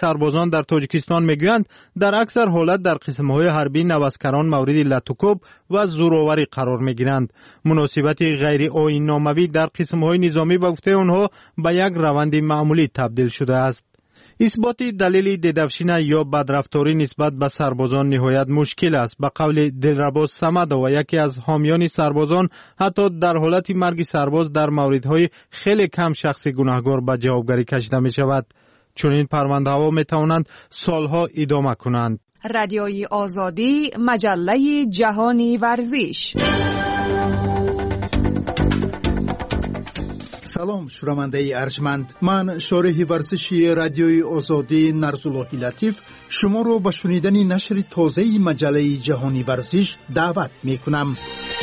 سربازان در تاجیکستان میگویند در اکثر حالت در قسم‌های حربی نوسکران مورد لطوکوب و زورآوری قرار میگیرند. مناسبت غیر آیین‌ناموی در قسم‌های نظامی به گفته آنها به یک روند معمولی تبدیل شده است. اثبات دلیل دیدفشین یا بدرفتاری نسبت به سربازان نهایت مشکل است. به قول دلرباز صمد و یکی از حامیان سربازان، حتی در حالت مرگ سرباز در موردهای خیلی کم شخص گناهکار به جوابگری کشیده می شود. چون این پرونده ها می توانند سالها ادامه کنند. رادیوی آزادی، مجله جهانی ورزش. سلام شنونده ارجمند، من شارح ورزشی رادیوی آزادی نرزاللهی لطیف شما رو به شنیدن نشر تازه مجله جهانی ورزش دعوت می کنم.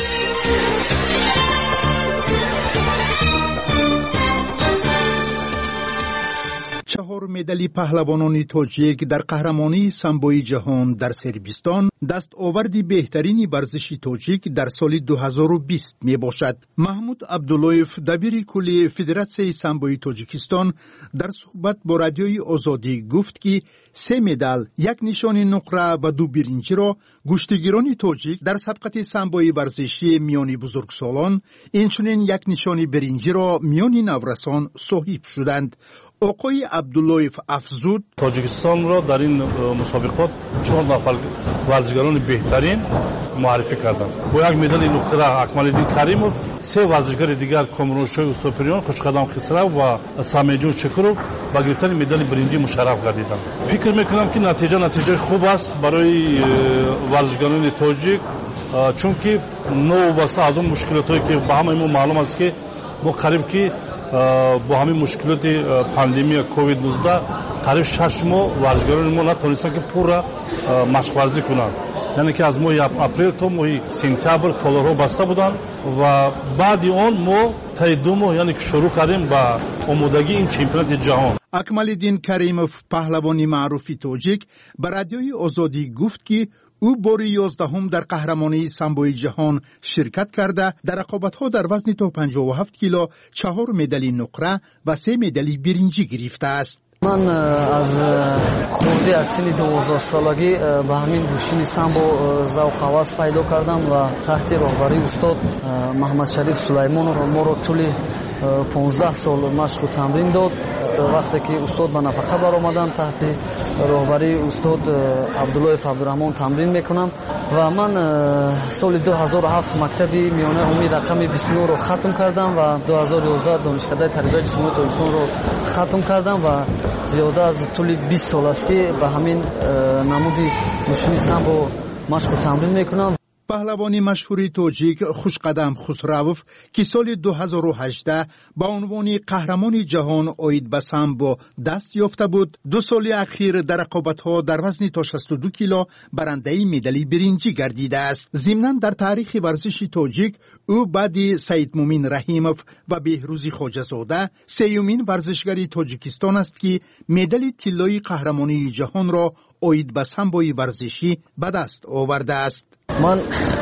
چهار مدال پهلوانان تاجیک در قهرمانی سامبوی جهان در سربستان دستاورد بهترین ورزشی تاجیک در سال دو هزار و بیست می باشد. محمود عبداللهیف دبیر کلی فدراسیون سامبوی تاجیکستان در صحبت با رادیوی آزادی گفت که سه مدال، یک نشان نقره و دو برنجی را گشتگیران تاجیک در سبقت سامبوی ورزشی میان بزرگسالان، اینچنین یک نشان برنجی را میان نورسان صاحب شدند. آقای عبداللهیف افزود تاجیکستان را در این مسابقات چهار نفر ورزشگران بهترین معرفی کردند. با یک مدال نقره اکمالالدین کریموف، سه ورزشگر دیگر کامرونشوی استوپریان، خوشقدم خسرو و سامیجون چکروف با گرفتن مدال برنجی مشرف گردیدند. فکر میکنم که نتیجه نتیجه خوب است برای ورزشگران تاجیک، چون که نو و از اون مشکلاتی که به همه معلوم است که ما قریب که با همین مشکلات پاندمی کووید نوزده قریب شش ماه ورزشگران ما نتونستن که پورا مشق ورزی کنند. یعنی که از ماه اپریل تا ماه سپتامبر تالارها بسته بودند و بعد آن ما تا دو ماه یعنی که شروع کردیم با آمادگی این چمپیونات جهان. اکمالالدین کریموف پهلوانی معروفی تاجیک به رادیوی آزادی گفت که او بار یازدهم در قهرمانی سامبوی جهان شرکت کرده در رقابت‌ها در وزن تا پنجاه و هفت کیلو چهار مدال نقره و سه مدال برنجی گرفته است. من از خورده از سن دوازده سالگی به همین گوشین سامبو ذوق هوس پیدا کردم و تحت راهبری استاد محمد شریف سلیمانов ما را طول پانزده سال مشق و تمرین داد. وقتی که استاد به نفقه برآمدن تحت راهبری استاد عبداللهیف عبدالرحمن تمرین میکنم و من سال دو هزار و هفت مکتبی میانه عمومی رقم بیست و نه رو ختم کردم و دو هزار و یازده دانشکده تربیت جسمانی تاجیکستان رو ختم کردم و زیاده از طول بیست سال است که به همین نمودی گوشین سامبو مشق و تمرین میکنم. پهلوانی مشهوری تاجیک خوشقدم خسروف که سال دو هزار و هجده با عنوان قهرمان جهان عاید به سامبو دست یافته بود، دو سال اخیر در رقابت‌ها در وزن تا شصت و دو کیلو برنده مدال برنجی گردیده است. ضمناً در تاریخ ورزش تاجیک او بعد سید مومین رحیموف و بهروز خواجه‌زاده سیومین ورزشگر تاجیکستان است که مدال طلایی قهرمانی جهان را عاید به سامبوی ورزشی به دست آورده است. من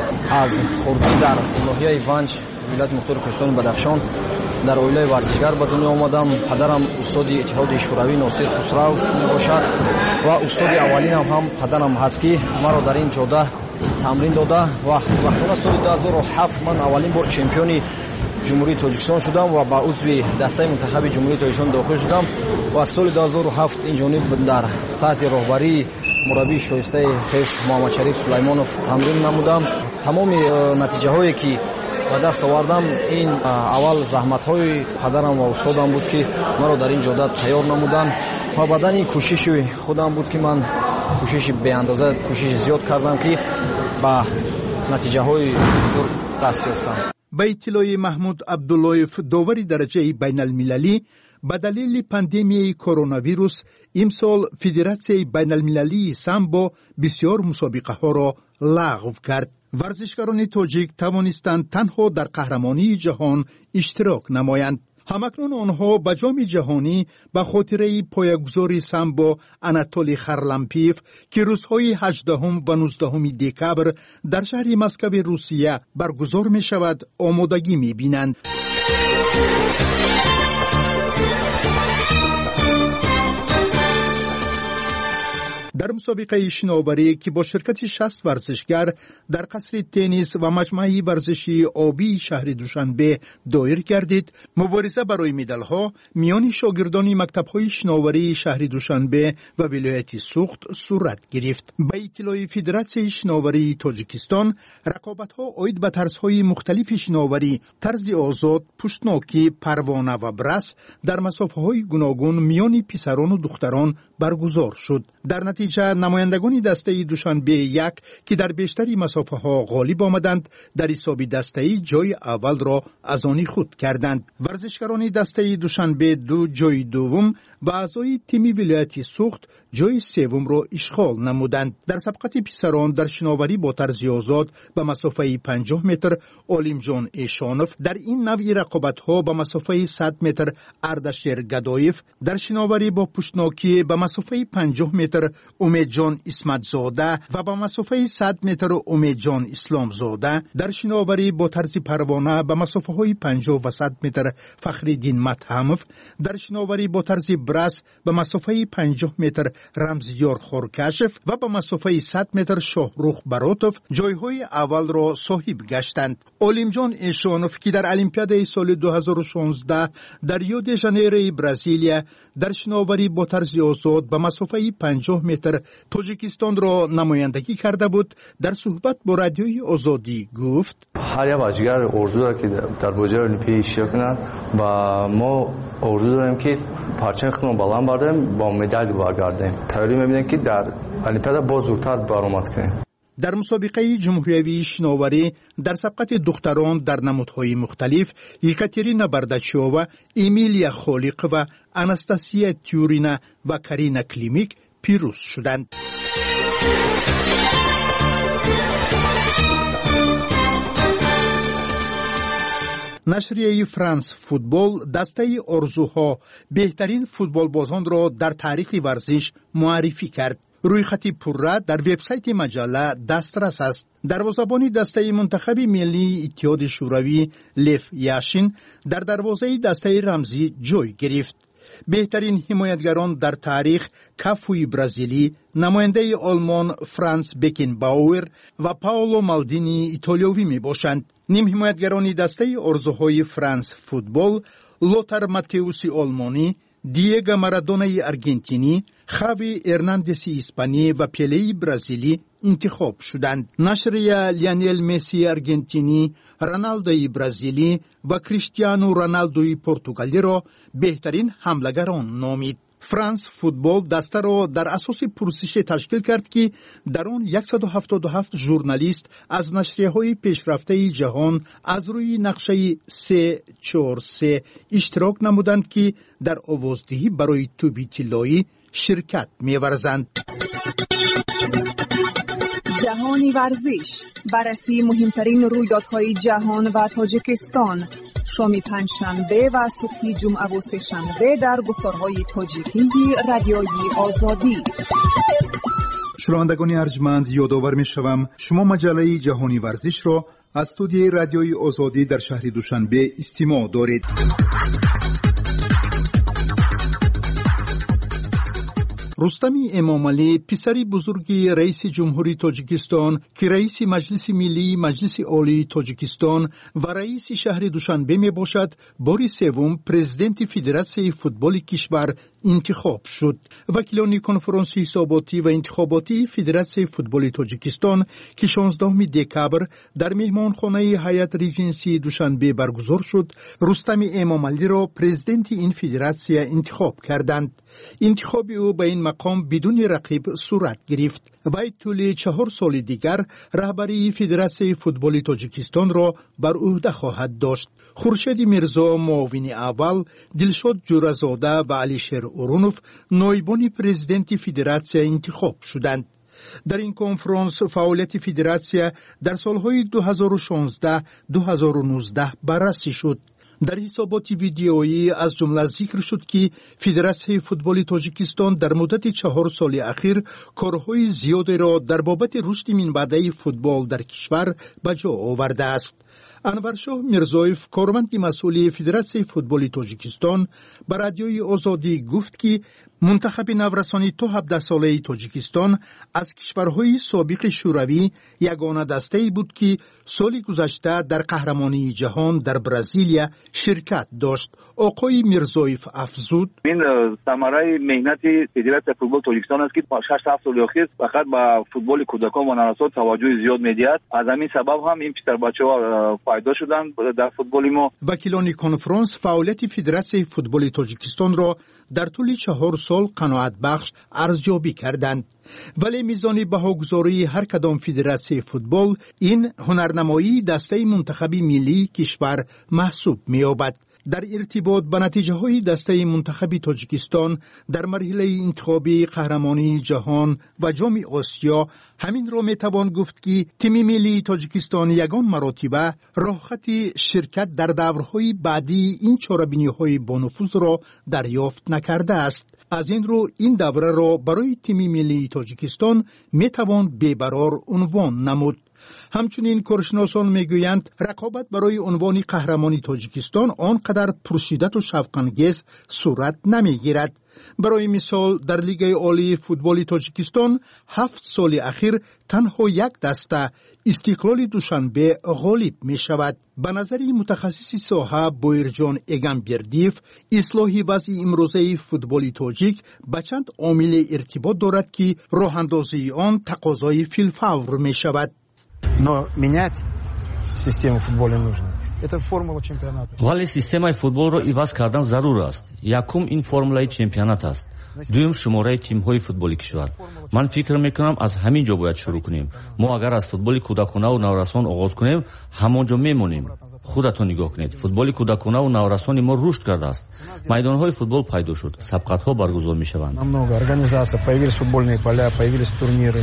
از خوردی در ناحیه ونج ولایت مختار کوهستان بدخشان در اویلای ورزشگر به دنیا آمدم. پدرم استاد اتحاد شوروی ناصر خسرو میباشد و استاد اولینم هم پدرم هست که مرا در این جاده تمرین داده. وقتی سال دو هزار و هفت من اولین بار چمپیون جمهوری تاجیکستان شدم و با عضو دسته منتخب جمهوری تاجیکستان داخل شدم و از سال دو هزار و هفت این جانب در تحت راهبری مربی شایسته خیش محمد شریف سلیمانov تمرین نمودم. تمام نتیجه هایی که به دست آوردم این اول زحمت های پدرم و استادم بود که مرا در این جاده تیار نمودن و بعد این کوشش خودم بود که من کوشش به اندازه کوشش زیاد کردم که به نتیجه های بزرگ دست یافتم. به اطلاع محمود عبداللهیف داوری درجه بین المللی به دلیل پاندمی کرونا ویروس امسال فدراسیون بین المللی سامبو بسیار مسابقه ها را لغو کرد. ورزشکاران تاجیک توانستند تنها در قهرمانی جهان اشتراک نمایند. همکنون آنها به جام جهانی به خاطره پایه‌گذاری سامبو اناتولی خرلمپیف که روزهای هجدهم و نوزدهم دکبر در شهر مسکو روسیه برگزار می شود آمادگی می بینند. در مسابقه شناوری که با شرکت شصت ورزشگر در قصر تنیس و مجمع ورزشی آبی شهر دوشنبه دایر گردید، مبارزه برای مدال‌ها میان شاگردان مکتب‌های شناوری شهر دوشنبه و ولایت سوخت صورت گرفت. به اطلاع فدراسیون شناوری تاجیکستان، رقابت‌ها عاید به طرزهای مختلف شناوری، طرز آزاد، پشتناکی، پروانه و برس در مسافه‌های گوناگون میان پسران و دختران برگزار شد. در نتیجه نمایندگان دسته دوشنبه یک که در بیشتری مسافه‌ها غالب آمدند، در حساب دسته جای اول را از آن خود کردند. ورزشکاران دسته دوشنبه دو جای دوم و اعضای تیم ولایت سوخت جای سوم را اشغال نمودند. در سبقت پسران در شناوری با طرز آزاد به مسافه پنجاه متر عالم جان ایشانوف، در این نوع رقابت‌ها به مسافه صد متر اردشیر گدایف، در شناوری با پشتناکی به مسافه پنجاه متر امید جان اسمت زاده و به مسافه صد متر امید جان اسلام زاده، در شناوری با طرز پروانه به مسافه های پنجاه و صد متر فخرالدین متهموف، در شناوری با طرز برس به مسافه پنجاه متر رمزیار خورکشف و به مسافه صد متر شاهروخ براتوف جایهای اول را صاحب گشتند. عالم جان ایشانوف که در المپیاد سال دو هزار و شانزده در ریو دی ژانیرو برزیلیا در شناوری با طرز آزاد به مسافه پنجاه متر تاجیکستان را نمایندگی کرده بود، در صحبت با رادیوی آزادی گفت: هر یک بازیگر آرزو دارد که در بازی المپیک اشتراک کند و ما آرزو داریم که پرچم خودمون بلند برداریم با مدال برگردیم. تئوری می‌بینیم که در المپیاد باز زودتر برآمد کنیم. در مسابقه جمهوری شناوری در سبقت دختران در نمودهای مختلف، یکاترینا برداشووا، امیلیا خالق و آناستاسیا تیورینا و کارینا کلیمیک پیروز شدند. نشریه فرانس فوتبال دسته آرزوها بهترین فوتبال بازان را در تاریخ ورزش معرفی کرد. روی خطی پرره در وبسایت مجله دسترس است. دروازه‌بان دسته منتخب ملی اتحاد شوروی لف یاشین در دروازه دسته رمزی جای گرفت. بهترین حمایتگران در تاریخ کافوی برزیلی، نماینده آلمان فرانس بکنباور و پاولو مالدینی ایتالیایی می باشند. نیم حمایتگران دسته آرزوهای فرانس فوتبال لوتار ماتئوسی آلمانی، دیگو مارادونای ارژنتینی، خاوی ارناندسی اسپانی و پله برزیلی انتخاب شدند. نشریه لیونل مسی ارژنتینی، رونالدوی برزیلی و کریستیانو رونالدوی پرتغالی را بهترین حمله‌گران نامید. فرانس فوتبال دسته را در اساس پرسش تشکیل کرد که در آن صد و هفتاد و هفت ژورنالیست از نشریه‌های پیشرفته جهان از روی نقشه سه چهار سه اشتراک نمودند که در آوازدهی برای توبی طلایی شرکت می‌ورزند. جهانی ورزش، بررسی مهمترین رویدادهای جهان و تاجیکستان، شام پنجشنبه و صبح جمعه و سه‌شنبه در گفتارهای تاجیکی رادیوی آزادی. شنوندگان ارجمند، یادآور می‌شوم شما مجله جهانی ورزش را از استودیوی رادیوی آزادی در شهر دوشنبه استماع دارید. رستم امامعلی پسری بزرگ رئیس جمهوری تاجیکستان که رئیس مجلس ملی مجلس عالی تاجیکستان و رئیس شهر دوشنبه می باشد، بار سوم پرزیدنت فدراسیون فوتبال کشور انتخاب شد. وکیلان کنفرانس حساباتی و انتخاباتی فدراسیون فوتبال تاجیکستان که شانزدهم دکبر در مهمانخانه هیئت ریجنسی دوشنبه برگزار شد، رستم امامعلی را پرزیدنت این فدراسیون انتخاب کردند. انتخاب او به این مقام بدون رقیب صورت گرفت. وی طول چهار سال دیگر رهبری فدراسیون فوتبال تاجیکستان را بر عهده خواهد داشت. خورشید میرزا معاون اول، دلشاد جورزاده و علیشیر اورونوف نایبان پرزیدنت فدراسیون انتخاب شدند. در این کنفرانس فعالیت فدراسیون در سالهای دو هزار و شانزده دو هزار و نوزده بررسی شد. در حسابات ویدیویی از جمله ذکر شد که فدراسیون فوتبال تاجیکستان در مدت چهار سال اخیر کارهای زیادی را در بابت رشد منبعه فوتبال در کشور به جا آورده است. انورشاه میرزایف، کارمند مسئول فدراسیون فوتبال تاجیکستان، به رادیوی آزادی گفت که منتخب نورسانی تو هفده ساله تاجیکستان از کشورهای سابق شوروی یگانه دسته‌ای بود که سال گذشته در قهرمانی جهان در برزیلیا شرکت داشت. آقای میرزایف افزود: این ثمره مهنت فدراسیون فوتبال تاجیکستان است که شش هفت سال اخیر فقط با فوتبال کودکان و نوسان توجه زیاد می‌دهد. از همین سبب هم این پسر بچه‌ها فایده شدن در فوتبال ما. وکیلان کنفرانس فعالیت فدراسیون فوتبال تاجیکستان را در طول چهار سال قناعت بخش ارزیابی کردند، ولی میزان بهاگذاری هر کدام فدراسیون فوتبال این هنرنمایی دسته منتخب ملی کشور محسوب می‌یابد. در ارتباط به نتیجه های دسته منتخب تاجیکستان در مرحله انتخابی قهرمانی جهان و جام آسیا، همین را می توان گفت که تیم ملی تاجیکستان یگان مراتبه راه خط شرکت در دورهای بعدی این چاره‌بینی های با نفوذ را دریافت نکرده است. از این رو این دوره را برای تیم ملی تاجیکستان می توان بی‌برار عنوان نمود. همچنین کارشناسان میگویند رقابت برای عنوان قهرمانی تاجیکستان آنقدر پرشدت و شوق‌انگیز صورت نمیگیرد. برای مثال در لیگ عالی فوتبال تاجیکستان هفت سال اخیر تنها یک دسته استقلال دوشنبه غالب می شود. به نظر متخصص ساحه بویرجان اگمبردیف، اصلاح وضع امروزه فوتبال تاجیک به چند عامل ارتباط دارد که راه اندازی آن تقاضای فی‌الفور می شود. Но менять систему футбола нужно. Это формула чемпионата. ولی سیستم فوتبال را عوض کردن ضرور است. یکم این فرمولای چمپیونات است. دوم شماره تیم‌های فوتبالی کشور. من فکر می‌کنم از همین جا باید شروع کنیم. ما اگر از فوتبال کودکانه و نورسان آغاز کنیم، همونجا میمونیم. خودتون نگاه کنید. فوتبال کودکانه و نورسان ما رشد کرده است. میدان‌های فوتبال پیدا شد. سبقت‌ها برگزار می‌شوند. Много организаций, появились футбольные поля, появились турниры.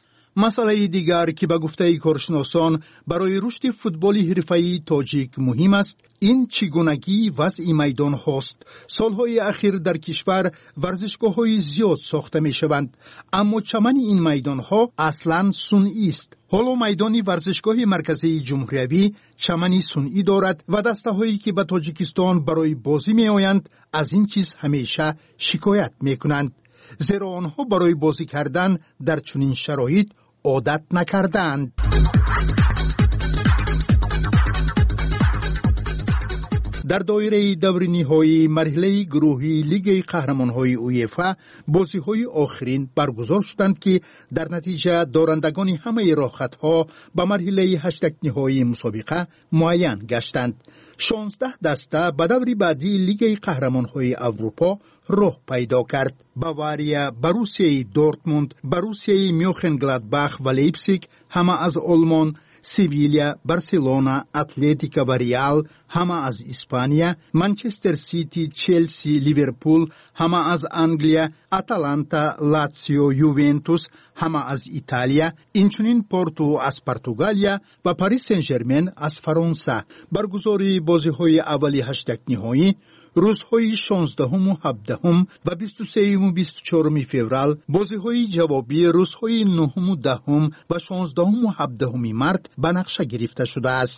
مسئله دیگر که به گفته کارشناسان برای رشد فوتبال حرفه‌ای تاجیک مهم است، این چگونگی وضع میدان هاست. سالهای اخیر در کشور ورزشگاه‌های زیاد ساخته می‌شوند، اما چمن این میدان‌ها اصلاً صنعی است. حالا میدان ورزشگاه مرکزی جمهوری چمنی صنعی دارد و دسته‌هایی که به تاجیکستان برای بازی می‌آیند از این چیز همیشه شکایت می‌کنند، زیرا آنها برای بازی کردن در چنین شرایط عادت نکردند. در دایره دور نهایی مرحله گروهی لیگ قهرمان‌های اویفا بازی‌های آخرین برگزار شدند که در نتیجه دارندگان همه راه‌خط‌ها به مرحله هشتگ نهایی مسابقه معین گشتند. شانزده دسته به دور بعدی لیگ قهرمان‌های اروپا راه پیدا کرد. باواریا، بروسیای دورتموند، بروسیای میونخنگلادباخ و لیپزیگ همه از آلمان، سیویلیا، بارسلونا، اتلتیکو و ریال همه از اسپانیا، منچستر سیتی، چلسی، لیورپول همه از انگلیا، اتلانتا، لاتسیو، یوونتوس همه از ایتالیا، اینچنین پورتو از پرتغالیا و پاریس سن ژرمن از فرانسه. برگزاری بازی‌های اولی هشتگ نهایی روزهای شانزدهم و هفدهم و بیست و سوم و بیست و چهارم فوریه، بازی‌های جوابی روزهای نهم و دهم و شانزدهم و هفدهم مارس به نقشه گرفته شده است.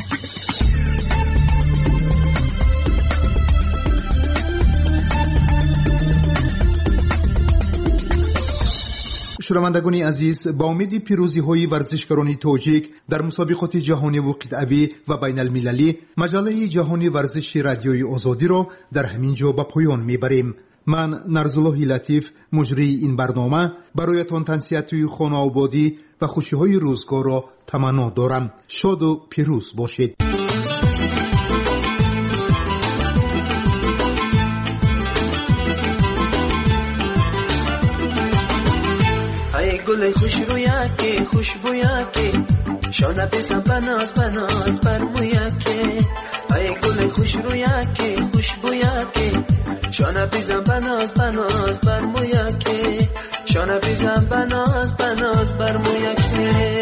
شنوندگان عزیز، با امید پیروزی های ورزشکاران تاجیک در مسابقات جهانی و قطعی و بین المللی، مجله جهانی ورزش رادیوی آزادی را در همین جا به پایان میبریم. من نرزالله لطیف مجری این برنامه برایتان تنسیت خانه آبادی و خوشی های روزگار را تمنا دارم. شاد و پیروز باشید. گل خوش رویکی خوشبویکی شانه بزن بناز بناز برمویکی ای گل خوش رویکی خوشبویکی شانه بزن بناز بناز برمویکی شانه بزن بناز بناز برمویکی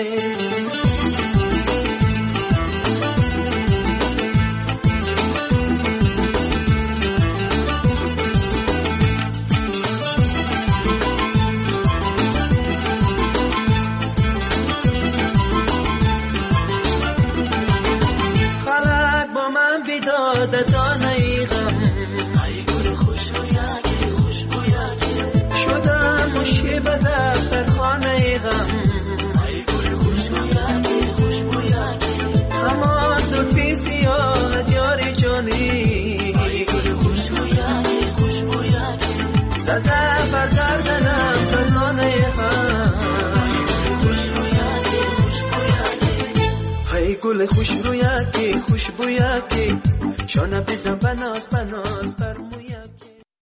دانه ای غم ای گل خوش رویکی خوشبویکی خوش رویکی خوش بویکی شانه بزن بناز بناز